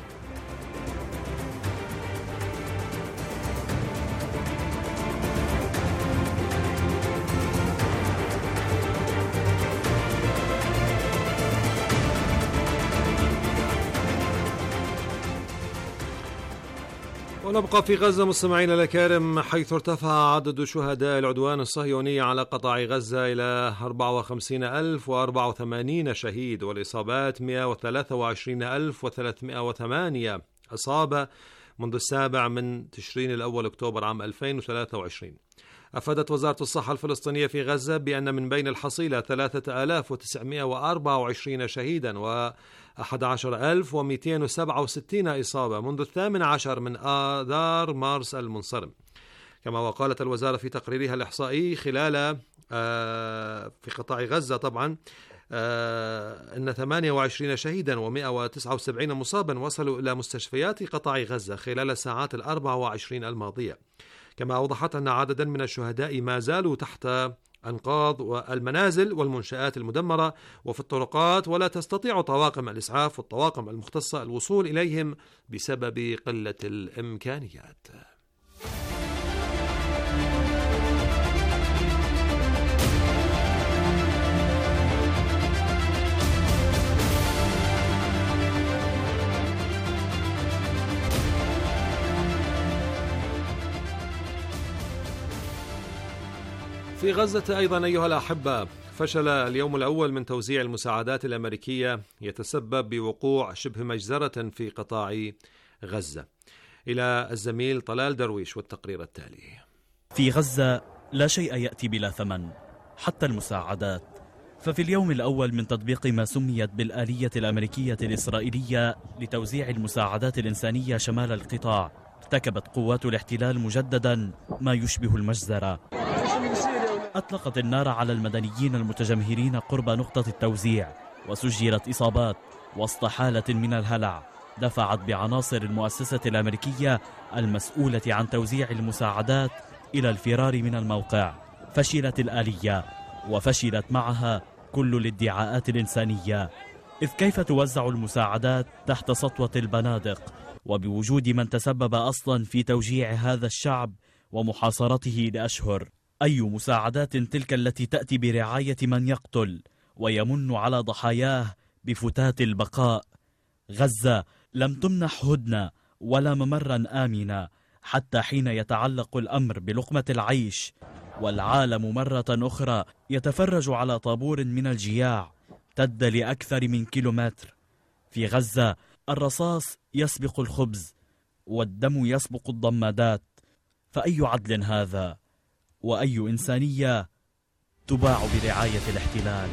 I: ونبقى في غزة مستمعينا الكرام، حيث ارتفع عدد شهداء العدوان الصهيوني على قطاع غزة إلى أربعة وخمسين ألف وأربعة وثمانين شهيد، والإصابات مئة وثلاثة وعشرين ألف وثلاثمئة وثمانية إصابة منذ السابع من تشرين الأول أكتوبر عام ألفين وثلاثة وعشرين. أفادت وزارة الصحة الفلسطينية في غزة بأن من بين الحصيلة ثلاثة آلاف وتسعمئة وأربعة وعشرين شهيدا وأحد عشر ألف ومئتين وسبعة وستين إصابة منذ الثامن عشر من آذار مارس المنصرم. كما وقالت الوزارة في تقريرها الإحصائي خلال في قطاع غزة طبعا أن ثمانية وعشرين شهيدا ومئة وتسعة وسبعين مصابا وصلوا إلى مستشفيات قطاع غزة خلال الساعات الأربع وعشرين الماضية. كما أوضحت أن عددا من الشهداء ما زالوا تحت أنقاض المنازل والمنشآت المدمرة وفي الطرقات، ولا تستطيع طواقم الإسعاف والطواقم المختصة الوصول إليهم بسبب قلة الإمكانيات. في غزة أيضا أيها الأحبة، فشل اليوم الأول من توزيع المساعدات الأمريكية يتسبب بوقوع شبه مجزرة في قطاع غزة. إلى الزميل طلال درويش والتقرير التالي.
L: في غزة لا شيء يأتي بلا ثمن، حتى المساعدات. ففي اليوم الأول من تطبيق ما سميت بالآلية الأمريكية الإسرائيلية لتوزيع المساعدات الإنسانية شمال القطاع، ارتكبت قوات الاحتلال مجددا ما يشبه المجزرة. أطلقت النار على المدنيين المتجمهرين قرب نقطة التوزيع، وسجلت إصابات وسط حالة من الهلع دفعت بعناصر المؤسسة الأمريكية المسؤولة عن توزيع المساعدات إلى الفرار من الموقع. فشلت الآلية وفشلت معها كل الادعاءات الإنسانية، إذ كيف توزع المساعدات تحت سطوة البنادق وبوجود من تسبب أصلا في توجيع هذا الشعب ومحاصرته لأشهر؟ أي مساعدات تلك التي تأتي برعاية من يقتل ويمن على ضحاياه بفتات البقاء؟ غزة لم تمنح هدنة ولا ممرا آمنا حتى حين يتعلق الأمر بلقمة العيش، والعالم مرة أخرى يتفرج على طابور من الجياع امتد لأكثر من كيلومتر. في غزة الرصاص يسبق الخبز والدم يسبق الضمادات، فأي عدل هذا؟ وأي إنسانية تباع برعاية الاحتلال؟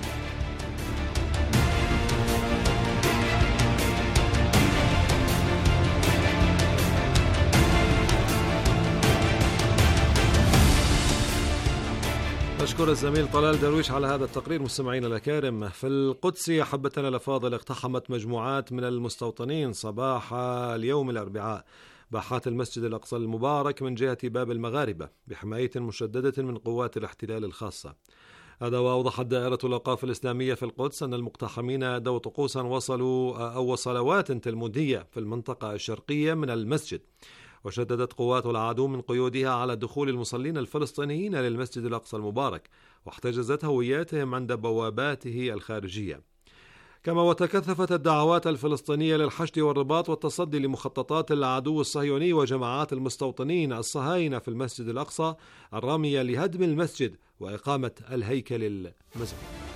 I: أشكر الزميل طلال درويش على هذا التقرير. مستمعينا الأكارم، في القدس أحبتنا الأفاضل اقتحمت مجموعات من المستوطنين صباح اليوم الأربعاء باحات المسجد الأقصى المبارك من جهة باب المغاربة بحماية مشددة من قوات الاحتلال الخاصة. هذا وأوضحت دائرة الأوقاف الإسلامية في القدس أن المقتحمين أدوا طقوسا وصلوا أو صلوات تلمودية في المنطقة الشرقية من المسجد. وشددت قوات العدو من قيودها على دخول المصلين الفلسطينيين للمسجد الأقصى المبارك، واحتجزت هوياتهم عند بواباته الخارجية. كما وتكثفت الدعوات الفلسطينية للحشد والرباط والتصدي لمخططات العدو الصهيوني وجماعات المستوطنين الصهاينة في المسجد الأقصى الرامية لهدم المسجد وإقامة الهيكل المسجد.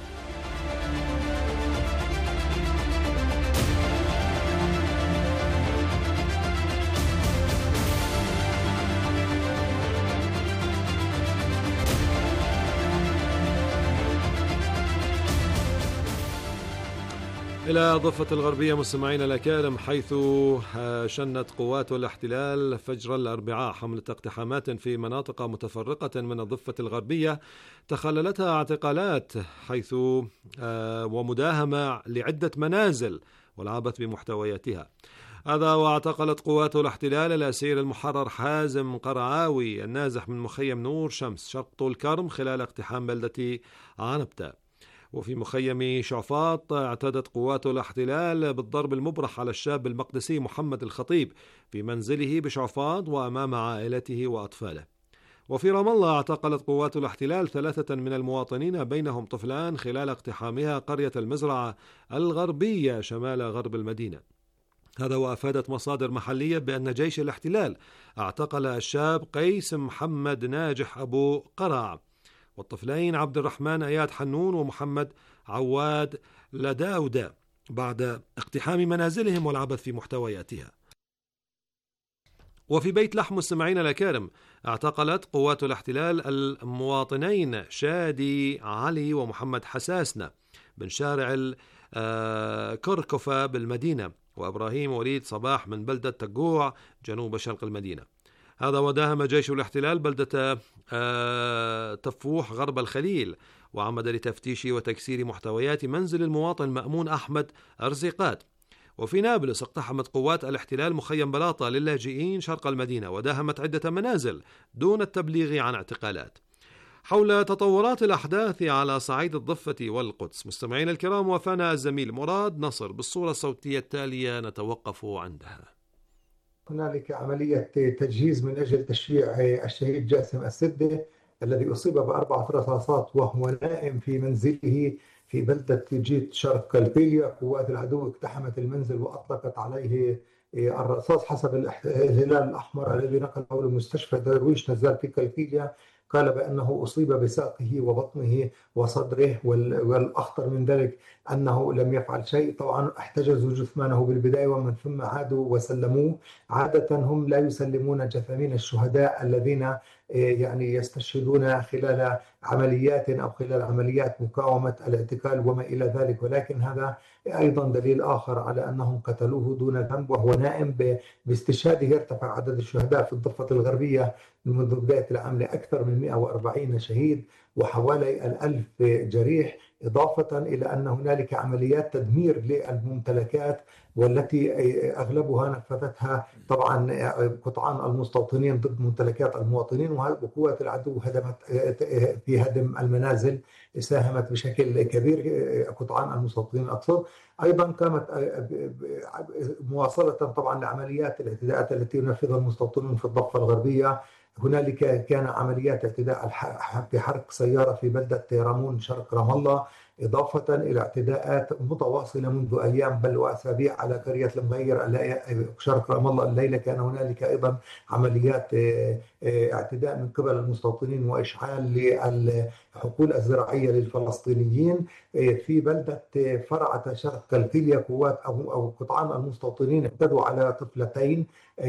I: إلى ضفة الغربية مستمعينا الأكارم، حيث شنت قوات الاحتلال فجر الأربعاء حملة اقتحامات في مناطق متفرقة من الضفة الغربية تخللتها اعتقالات حيث ومداهمة لعدة منازل ولعبت بمحتوياتها. هذا واعتقلت قوات الاحتلال الأسير المحرر حازم قرعاوي النازح من مخيم نور شمس شرق طول كرم خلال اقتحام بلدة عنبتة. وفي مخيم شعفاط اعتدت قوات الاحتلال بالضرب المبرح على الشاب المقدسي محمد الخطيب في منزله بشعفاط وأمام عائلته وأطفاله. وفي رام الله اعتقلت قوات الاحتلال ثلاثة من المواطنين بينهم طفلان خلال اقتحامها قرية المزرعة الغربية شمال غرب المدينة. هذا وأفادت مصادر محلية بأن جيش الاحتلال اعتقل الشاب قيس محمد ناجح أبو قرع والطفلين عبد الرحمن أياد حنون ومحمد عواد لداودة بعد اقتحام منازلهم والعبث في محتوياتها. وفي بيت لحم مستمعين الأكارم اعتقلت قوات الاحتلال المواطنين شادي علي ومحمد حساسنة بن شارع الكركفة بالمدينة وإبراهيم وليد صباح من بلدة تقوع جنوب شرق المدينة. هذا وداهم جيش الاحتلال بلدة تفوح غرب الخليل وعمد لتفتيش وتكسير محتويات منزل المواطن مأمون أحمد أرزيقات. وفي نابلس اقتحمت قوات الاحتلال مخيم بلاطة للاجئين شرق المدينة وداهمت عدة منازل دون التبليغ عن اعتقالات. حول تطورات الأحداث على صعيد الضفة والقدس مستمعين الكرام، وفانا الزميل مراد نصر بالصورة الصوتية التالية نتوقف عندها.
R: هنالك عملية تجهيز من أجل تشييع الشهيد جاسم السدة الذي أصيب بأربعة رصاصات وهو نائم في منزله في بلدة جيت شرق كالفيليا. قوات العدو اقتحمت المنزل وأطلقت عليه الرصاص حسب الهلال الأحمر الذي نقله لمستشفى درويش نزال في كالفيليا. قال بأنه أصيب بساقه وبطنه وصدره، والأخطر من ذلك أنه لم يفعل شيء. طبعا احتجزوا جثمانه بالبداية ومن ثم عادوا وسلموه. عادة هم لا يسلمون جثامين الشهداء الذين يعني يستشهدون خلال عمليات أو خلال عمليات مقاومة الاعتقال وما إلى ذلك، ولكن هذا أيضا دليل آخر على أنهم قتلوه دون ذنب وهو نائم. باستشهاده ارتفع عدد الشهداء في الضفة الغربية منذ بداية العام لأكثر من مئة وأربعين شهيد وحوالي الألف جريح، إضافة إلى أن هنالك عمليات تدمير للممتلكات والتي أغلبها نفذتها طبعا قطعان المستوطنين ضد ممتلكات المواطنين، وقوات العدو هدمت في هدم المنازل، ساهمت بشكل كبير قطعان المستوطنين أقصد. أيضا قامت مواصلة طبعا لعمليات الاعتداءات التي ينفذها المستوطنون في الضفة الغربية. هنالك كان عمليات اعتداء في حرق سيارة في بلدة رامون شرق رام الله، إضافة إلى اعتداءات متواصلة منذ أيام بل وأسابيع على قرية المغير شرق رام الله. الليلة كان هنالك أيضا عمليات اعتداء من قبل المستوطنين وإشعال للحقول الزراعية للفلسطينيين. في بلدة فرعة شرق القلية قوات أو قطعان المستوطنين اعتدوا على طفلتين،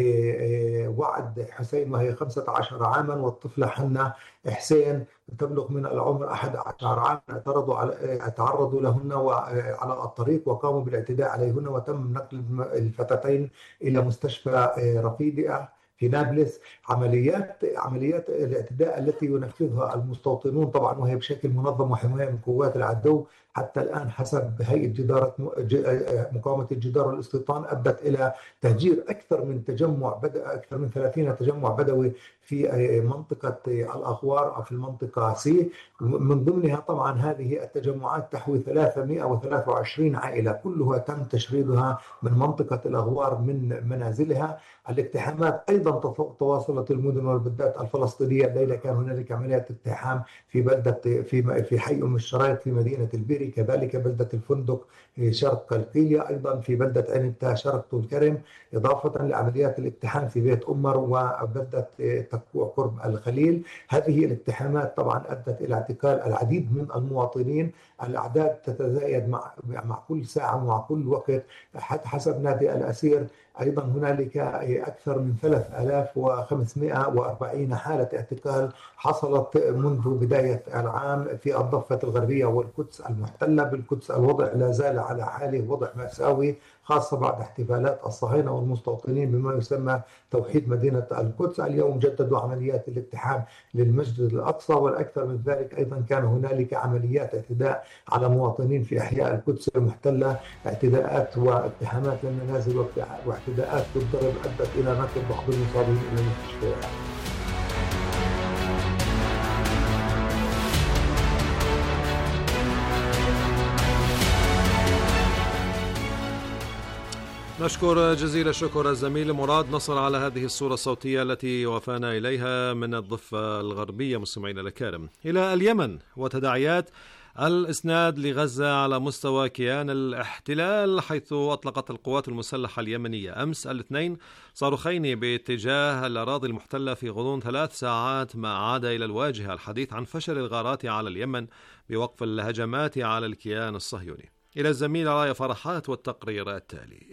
R: وعد حسين وهي خمسة عشر عاما والطفلة حنا حسين تبلغ من العمر أحد عشر عاما، اعترضوا على تعرضوا لهن على الطريق وقاموا بالاعتداء عليهن، وتم نقل الفتاتين إلى مستشفى رفيدة في نابلس. عمليات عمليات الاعتداء التي ينفذها المستوطنون طبعا وهي بشكل منظم وحماية من قوات العدو حتى الآن حسب هيئة جدارة مقاومة الجدار والاستيطان أدت إلى تهجير أكثر من تجمع بدأ أكثر من ثلاثين تجمع بدوي في منطقة الأغوار أو في المنطقة سي. من ضمنها طبعا هذه التجمعات تحوي ثلاثمئة وثلاثة وعشرين عائلة كلها تم تشريدها من منطقة الأغوار من منازلها. الاقتحامات أيضا تواصلت المدن والبلدات الفلسطينية. الليلة كان هنالك عمليات اقتحام في بلدة في في حي أم الشرايط في مدينة البيري، كذلك بلدة الفندق شرق القلية، أيضا في بلدة عين التا شرق طول كرم، إضافة لعمليات الاقتحام في بيت أمر وبلدة تكوع قرب الخليل. هذه الاقتحامات طبعا أدت إلى اعتقال العديد من المواطنين. الأعداد تتزايد مع مع كل ساعة ومع كل وقت حسب نادي الأسير. أيضا هنالك أكثر من ثلاثة آلاف وخمسمئة وأربعين حالة اعتقال حصلت منذ بداية العام في الضفة الغربية والقدس المحتلة. بالقدس الوضع لا زال على حاله، وضع مأساوي خاصة بعد احتفالات الصهاينة والمستوطنين بما يسمى توحيد مدينة القدس. اليوم جددوا عمليات الاقتحام للمسجد الأقصى، والأكثر من ذلك أيضا كان هنالك عمليات اعتداء على مواطنين في أحياء القدس المحتلة، اعتداءات واقتحامات للمنازل واعتداءات بالضرب أدت إلى نقل بعض المصابين إلى المستشفيات.
I: نشكر جزيل الشكر الزميل مراد نصر على هذه الصورة الصوتية التي وفانا إليها من الضفة الغربية. مستمعينا الكرام، إلى اليمن وتداعيات الإسناد لغزة على مستوى كيان الاحتلال، حيث أطلقت القوات المسلحة اليمنية أمس الاثنين صاروخين باتجاه الأراضي المحتلة في غضون ثلاث ساعات، ما عاد إلى الواجهة الحديث عن فشل الغارات على اليمن بوقف الهجمات على الكيان الصهيوني. إلى الزميل راية فرحات والتقرير التالي.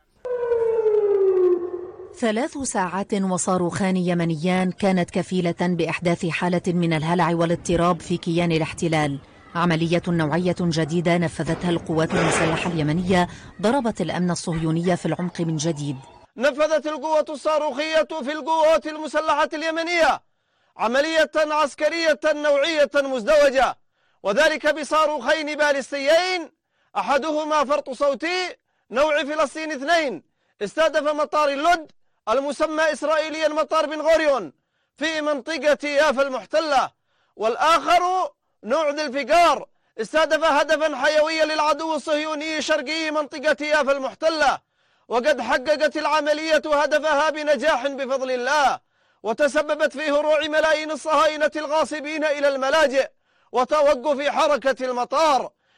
S: ثلاث ساعات وصاروخان يمنيان كانت كفيلة بإحداث حالة من الهلع والاضطراب في كيان الاحتلال. عملية نوعية جديدة نفذتها القوات المسلحة اليمنية ضربت الأمن الصهيوني في العمق من جديد.
T: نفذت القوة الصاروخية في القوات المسلحة اليمنية عملية عسكرية نوعية مزدوجة، وذلك بصاروخين باليستيين أحدهما فرط صوتي نوع فلسطين اثنين استهدف مطار اللد المسمى إسرائيليا مطار بن غوريون في منطقة يافا المحتلة، والآخر نوع ذي الفقار استهدف هدفا حيويا للعدو الصهيوني شرقي منطقة يافا المحتلة، وقد حققت العملية هدفها بنجاح بفضل الله، وتسببت في هروع ملايين الصهاينة الغاصبين إلى الملاجئ وتوقف حركة المطار.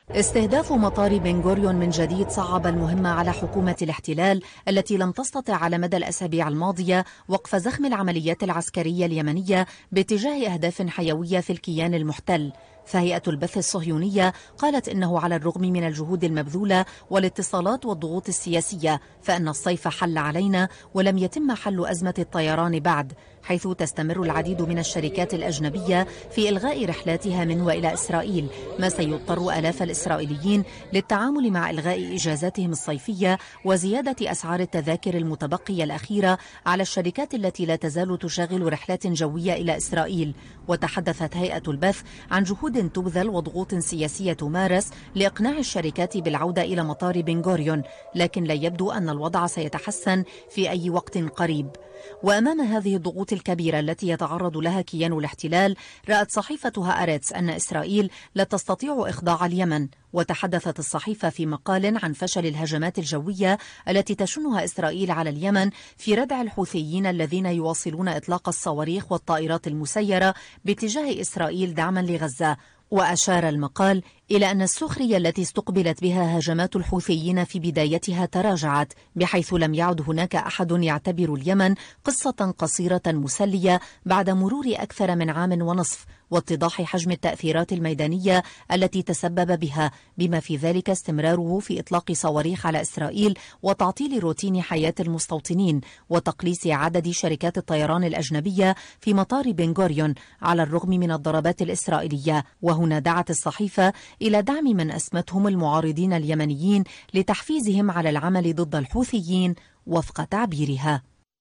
S: استهداف مطار بن غوريون من جديد صعب المهمة على حكومة الاحتلال التي لم تستطع على مدى الأسابيع الماضية وقف زخم العمليات العسكرية اليمنية باتجاه أهداف حيوية في الكيان المحتل. فهيئة البث الصهيونية قالت إنه على الرغم من الجهود المبذولة والاتصالات والضغوط السياسية فإن الصيف حل علينا ولم يتم حل أزمة الطيران بعد، حيث تستمر العديد من الشركات الأجنبية في إلغاء رحلاتها من وإلى إسرائيل، ما سيضطر آلاف الإسرائيليين للتعامل مع إلغاء إجازاتهم الصيفية وزيادة أسعار التذاكر المتبقية الأخيرة على الشركات التي لا تزال تشغل رحلات جوية إلى إسرائيل. وتحدثت هيئة البث عن جهود تبذل وضغوط سياسية تمارس لإقناع الشركات بالعودة إلى مطار بن غوريون، لكن لا يبدو أن الوضع سيتحسن في أي وقت قريب. وأمام هذه الضغوط الكبيرة التي يتعرض لها كيان الاحتلال، رأت صحيفة هآرتس أن إسرائيل لا تستطيع إخضاع اليمن. وتحدثت الصحيفة في مقال عن فشل الهجمات الجوية التي تشنها إسرائيل على اليمن في ردع الحوثيين الذين يواصلون إطلاق الصواريخ والطائرات المسيرة باتجاه إسرائيل دعما لغزة. وأشار المقال إلى أن السخرية التي استقبلت بها هجمات الحوثيين في بدايتها تراجعت، بحيث لم يعد هناك أحد يعتبر اليمن قصة قصيرة مسلية بعد مرور أكثر من عام ونصف واتضاح حجم التأثيرات الميدانية التي تسبب بها، بما في ذلك استمراره في إطلاق صواريخ على إسرائيل وتعطيل روتين حياة المستوطنين وتقليص عدد شركات الطيران الأجنبية في مطار بن غوريون على الرغم من الضربات الإسرائيلية. وهنا دعت الصحيفة إلى دعم من أسمتهم المعارضين اليمنيين لتحفيزهم على العمل ضد الحوثيين وفق تعبيرها.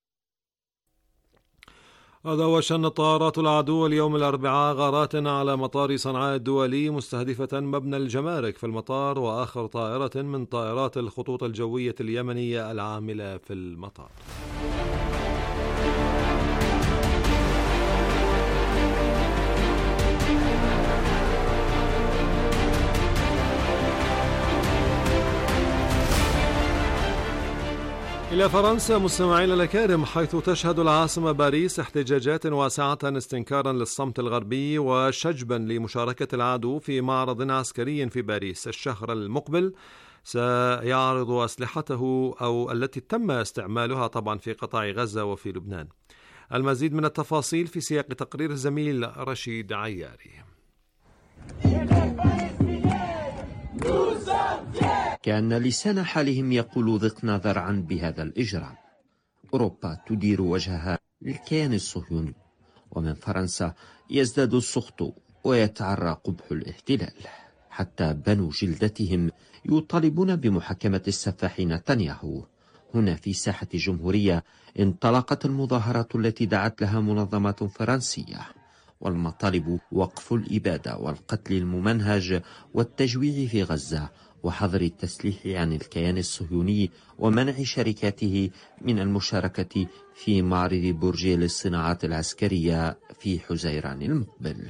I: هذا وشن طائرات العدو اليوم الأربعاء غارات على مطار صنعاء الدولي مستهدفة مبنى الجمارك في المطار وآخر طائرة من طائرات الخطوط الجوية اليمنية العاملة في المطار. إلى فرنسا مستمعينا الكرام، حيث تشهد العاصمة باريس احتجاجات واسعة استنكارا للصمت الغربي وشجبا لمشاركة العدو في معرض عسكري في باريس الشهر المقبل سيعرض أسلحته أو التي تم استعمالها طبعا في قطاع غزة وفي لبنان. المزيد من التفاصيل في سياق تقرير الزميل رشيد عياري.
U: كأن لسان حالهم يقول ذقنا ذرعا بهذا الإجرام. أوروبا تدير وجهها للكيان الصهيوني، ومن فرنسا يزداد السخط ويتعرى قبح الاحتلال، حتى بنو جلدتهم يطالبون بمحاكمة السفاح نتنياهو. هنا في ساحة الجمهورية انطلقت المظاهرات التي دعت لها منظمات فرنسية، والمطالب وقف الإبادة والقتل الممنهج والتجويع في غزة وحظر التسليح عن الكيان الصهيوني ومنع شركاته من المشاركة في معرض بورجيه للصناعات العسكرية في حزيران المقبل.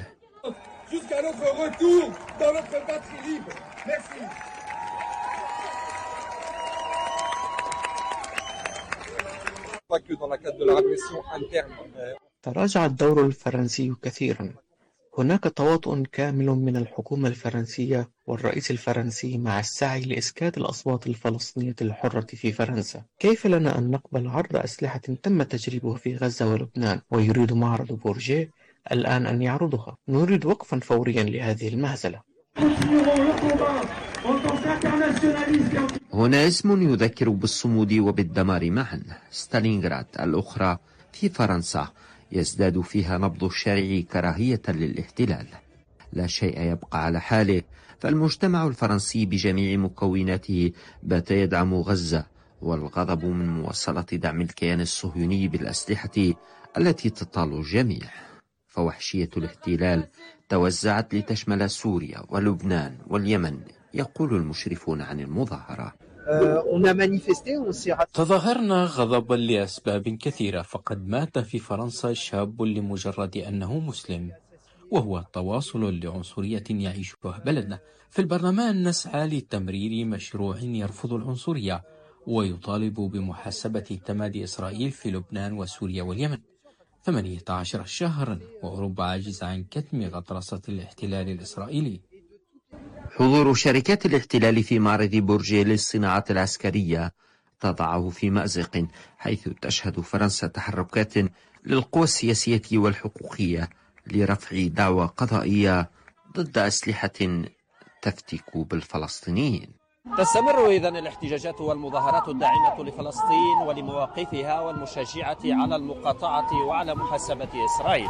V: تراجع الدور الفرنسي كثيرا. هناك تواطؤ كامل من الحكومة الفرنسية والرئيس الفرنسي مع السعي لإسكات الأصوات الفلسطينية الحرة في فرنسا. كيف لنا أن نقبل عرض أسلحة تم تجريبها في غزة ولبنان ويريد معرض بورجيه الآن أن يعرضها؟ نريد وقفا فوريا لهذه المهزلة.
U: هنا اسم يذكر بالصمود وبالدمار معا، ستالينغراد الأخرى في فرنسا يزداد فيها نبض الشارع كراهية للاحتلال. لا شيء يبقى على حاله، فالمجتمع الفرنسي بجميع مكوناته بات يدعم غزة، والغضب من مواصلة دعم الكيان الصهيوني بالأسلحة التي تطال الجميع. فوحشية الاحتلال توزعت لتشمل سوريا ولبنان واليمن، يقول المشرفون عن المظاهرة.
W: تظاهرنا غضبا لأسباب كثيرة، فقد مات في فرنسا شاب لمجرد أنه مسلم، وهو تواصل لعنصرية يعيشها بلدنا. في البرلمان نسعى لتمرير مشروع يرفض العنصرية ويطالب بمحاسبة تمادي إسرائيل في لبنان وسوريا واليمن. ثمانية عشر شهرا وأوروبا عاجزة عن كتم غطرسة الاحتلال الإسرائيلي.
U: حضور شركات الاحتلال في معرض بورجيه للصناعة العسكرية تضعه في مأزق، حيث تشهد فرنسا تحركات للقوى السياسية والحقوقية لرفع دعوى قضائية ضد أسلحة تفتك بالفلسطينيين.
B: تستمر إذن الاحتجاجات والمظاهرات الداعمة لفلسطين ولمواقفها والمشجعة على المقاطعة وعلى محاسبة إسرائيل.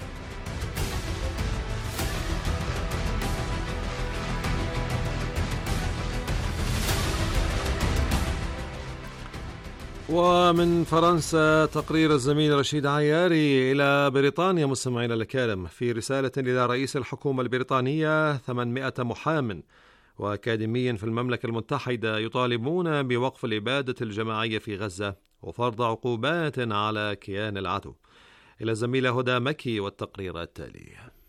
I: ومن فرنسا تقرير الزميل رشيد عياري إلى بريطانيا. مستمعينا الكرام، في رسالة إلى رئيس الحكومة البريطانية ثمانمائة محام وأكاديمي في المملكة المتحدة يطالبون بوقف الإبادة الجماعية في غزة وفرض عقوبات على كيان العدو. إلى الزميلة هدى مكي والتقرير التالي.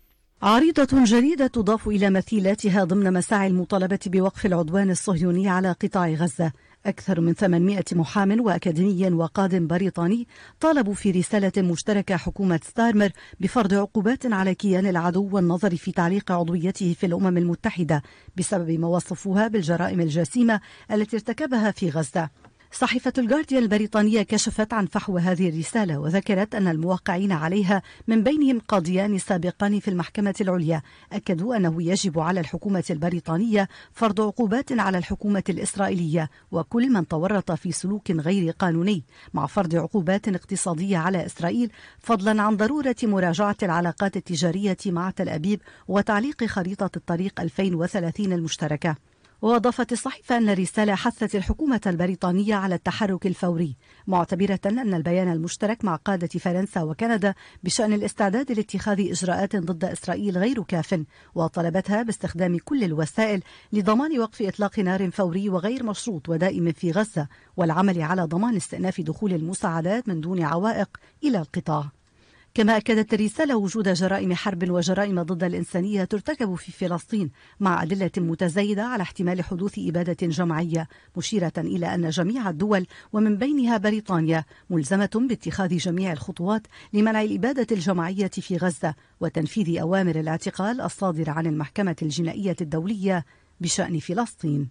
C: عريضة جديدة تضاف إلى مثيلاتها ضمن مساعي المطالبة بوقف العدوان الصهيوني على قطاع غزة. أكثر من ثمانمائة محام وأكاديمي وقاض بريطاني طالبوا في رسالة مشتركة حكومة ستارمر بفرض عقوبات على كيان العدو والنظر في تعليق عضويته في الأمم المتحدة بسبب ما وصفوها بالجرائم الجسيمة التي ارتكبها في غزة. صحيفة الجارديان البريطانية كشفت عن فحوى هذه الرسالة وذكرت أن الموقعين عليها من بينهم قاضيان سابقان في المحكمة العليا أكدوا أنه يجب على الحكومة البريطانية فرض عقوبات على الحكومة الإسرائيلية وكل من تورط في سلوك غير قانوني، مع فرض عقوبات اقتصادية على إسرائيل، فضلا عن ضرورة مراجعة العلاقات التجارية مع تل أبيب وتعليق خريطة الطريق ألفين وثلاثين المشتركة. وأضافت الصحيفة أن الرسالة حثت الحكومة البريطانية على التحرك الفوري، معتبرة أن البيان المشترك مع قادة فرنسا وكندا بشأن الاستعداد لاتخاذ إجراءات ضد إسرائيل غير كاف، وطلبتها باستخدام كل الوسائل لضمان وقف إطلاق نار فوري وغير مشروط ودائم في غزة، والعمل على ضمان استئناف دخول المساعدات من دون عوائق إلى القطاع. كما أكدت الرسالة وجود جرائم حرب وجرائم ضد الإنسانية ترتكب في فلسطين، مع أدلة متزايدة على احتمال حدوث إبادة جماعية، مشيرة إلى أن جميع الدول ومن بينها بريطانيا ملزمة باتخاذ جميع الخطوات لمنع الإبادة الجماعية في غزة وتنفيذ أوامر الاعتقال الصادرة عن المحكمة الجنائية الدولية بشأن فلسطين.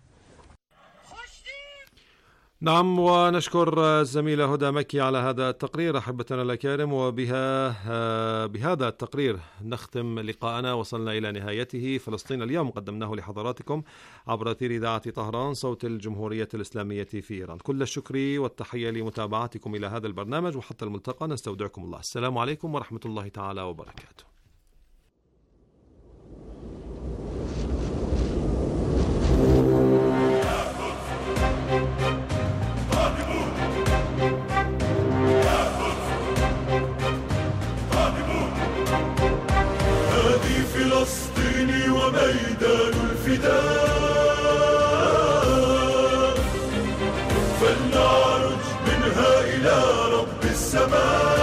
I: نعم، ونشكر الزميلة هدى مكي على هذا التقرير. أحبتنا الأكارم، وبها بهذا التقرير نختم لقاءنا، وصلنا إلى نهايته. فلسطين اليوم قدمناه لحضراتكم عبر أثير إذاعة طهران صوت الجمهورية الإسلامية في إيران. كل الشكر والتحية لمتابعتكم إلى هذا البرنامج، وحتى الملتقى نستودعكم الله. السلام عليكم ورحمة الله تعالى وبركاته.
F: فلسطيني وميدان الفداء، فلنعرج منها إلى رب السماء.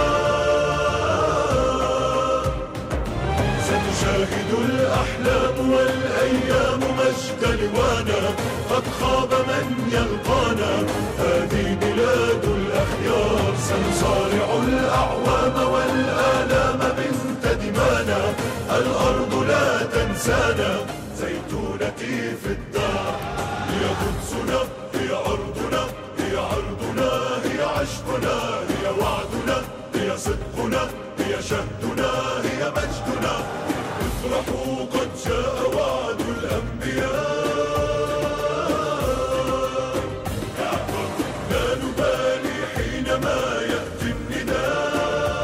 F: ستشاهد الأحلام والأيام مجد لوانا، قد خاب من يلقانا، هذه بلاد الأخيار. سنصارع الأعوام والآلام بنت دمانا، الأرض لا تنسانا، زيتونتي في الدار. هي قدسنا، هي أرضنا، هي عرضنا، هي عشقنا، هي وعدنا، هي صدقنا، هي شهدنا، هي مجدنا. افرحوا قد جاء وعد الأنبياء. لا نبالي حينما يأتي النداء.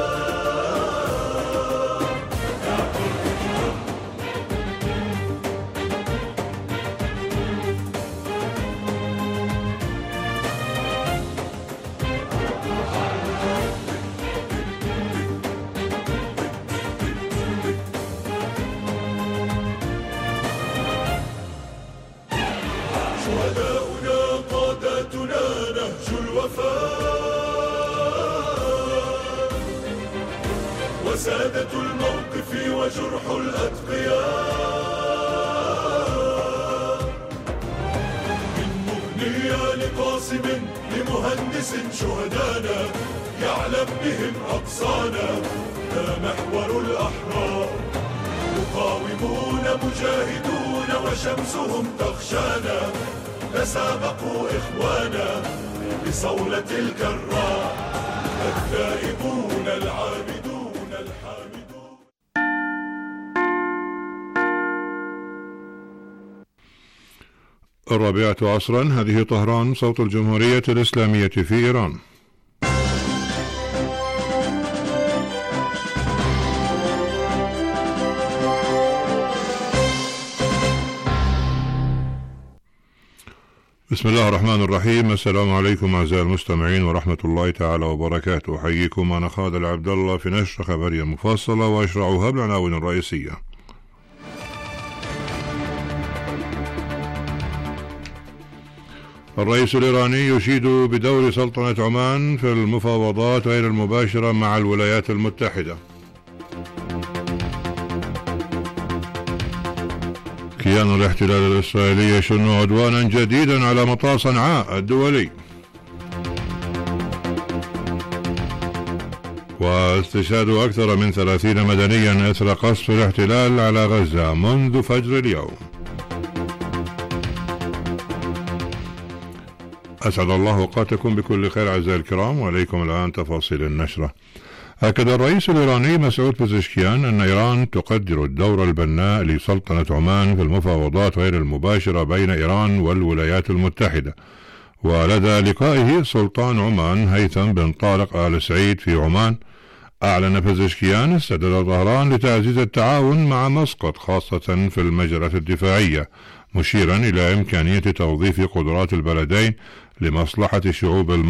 F: شهداؤنا قادتنا نهج الوفاء، وسادة الموقف وجرح الأتقياء. من مغنية لقاسم لمهندس شهدانا، يعلم بهم أقصانا، لا محور الأحرار. يقاومون مجاهدون وشمسهم تخشانا، تسابقوا إخوانا بصولة الكرار، التائبون العابدون الحامدون.
A: الرابعة عصرا، هذه طهران، صوت الجمهورية الإسلامية في إيران. بسم الله الرحمن الرحيم. السلام عليكم أعزائي المستمعين ورحمة الله تعالى وبركاته. أحييكم أنا خالد عبد الله في نشرة خبرية مفصلة وأشرعها بالعناوين الرئيسية. الرئيس الإيراني يشيد بدور سلطنة عمان في المفاوضات غير المباشرة مع الولايات المتحدة. كيان الاحتلال الإسرائيلي يشن عدوانا جديدا على مطار صنعاء الدولي. واستشهاد أكثر من ثلاثين مدنيا أثر قصف الاحتلال على غزة منذ فجر اليوم. أسعد الله أوقاتكم بكل خير أعزائي الكرام، وعليكم الآن تفاصيل النشرة. أكد الرئيس الإيراني مسعود بزشكيان أن إيران تقدر الدور البناء لسلطنة عمان في المفاوضات غير المباشرة بين إيران والولايات المتحدة. ولدى لقائه سلطان عمان هيثم بن طارق آل سعيد في عمان، أعلن بزشكيان استعداد طهران لتعزيز التعاون مع مسقط خاصة في المجالات الدفاعية، مشيرا إلى إمكانية توظيف قدرات البلدين لمصلحة شعوب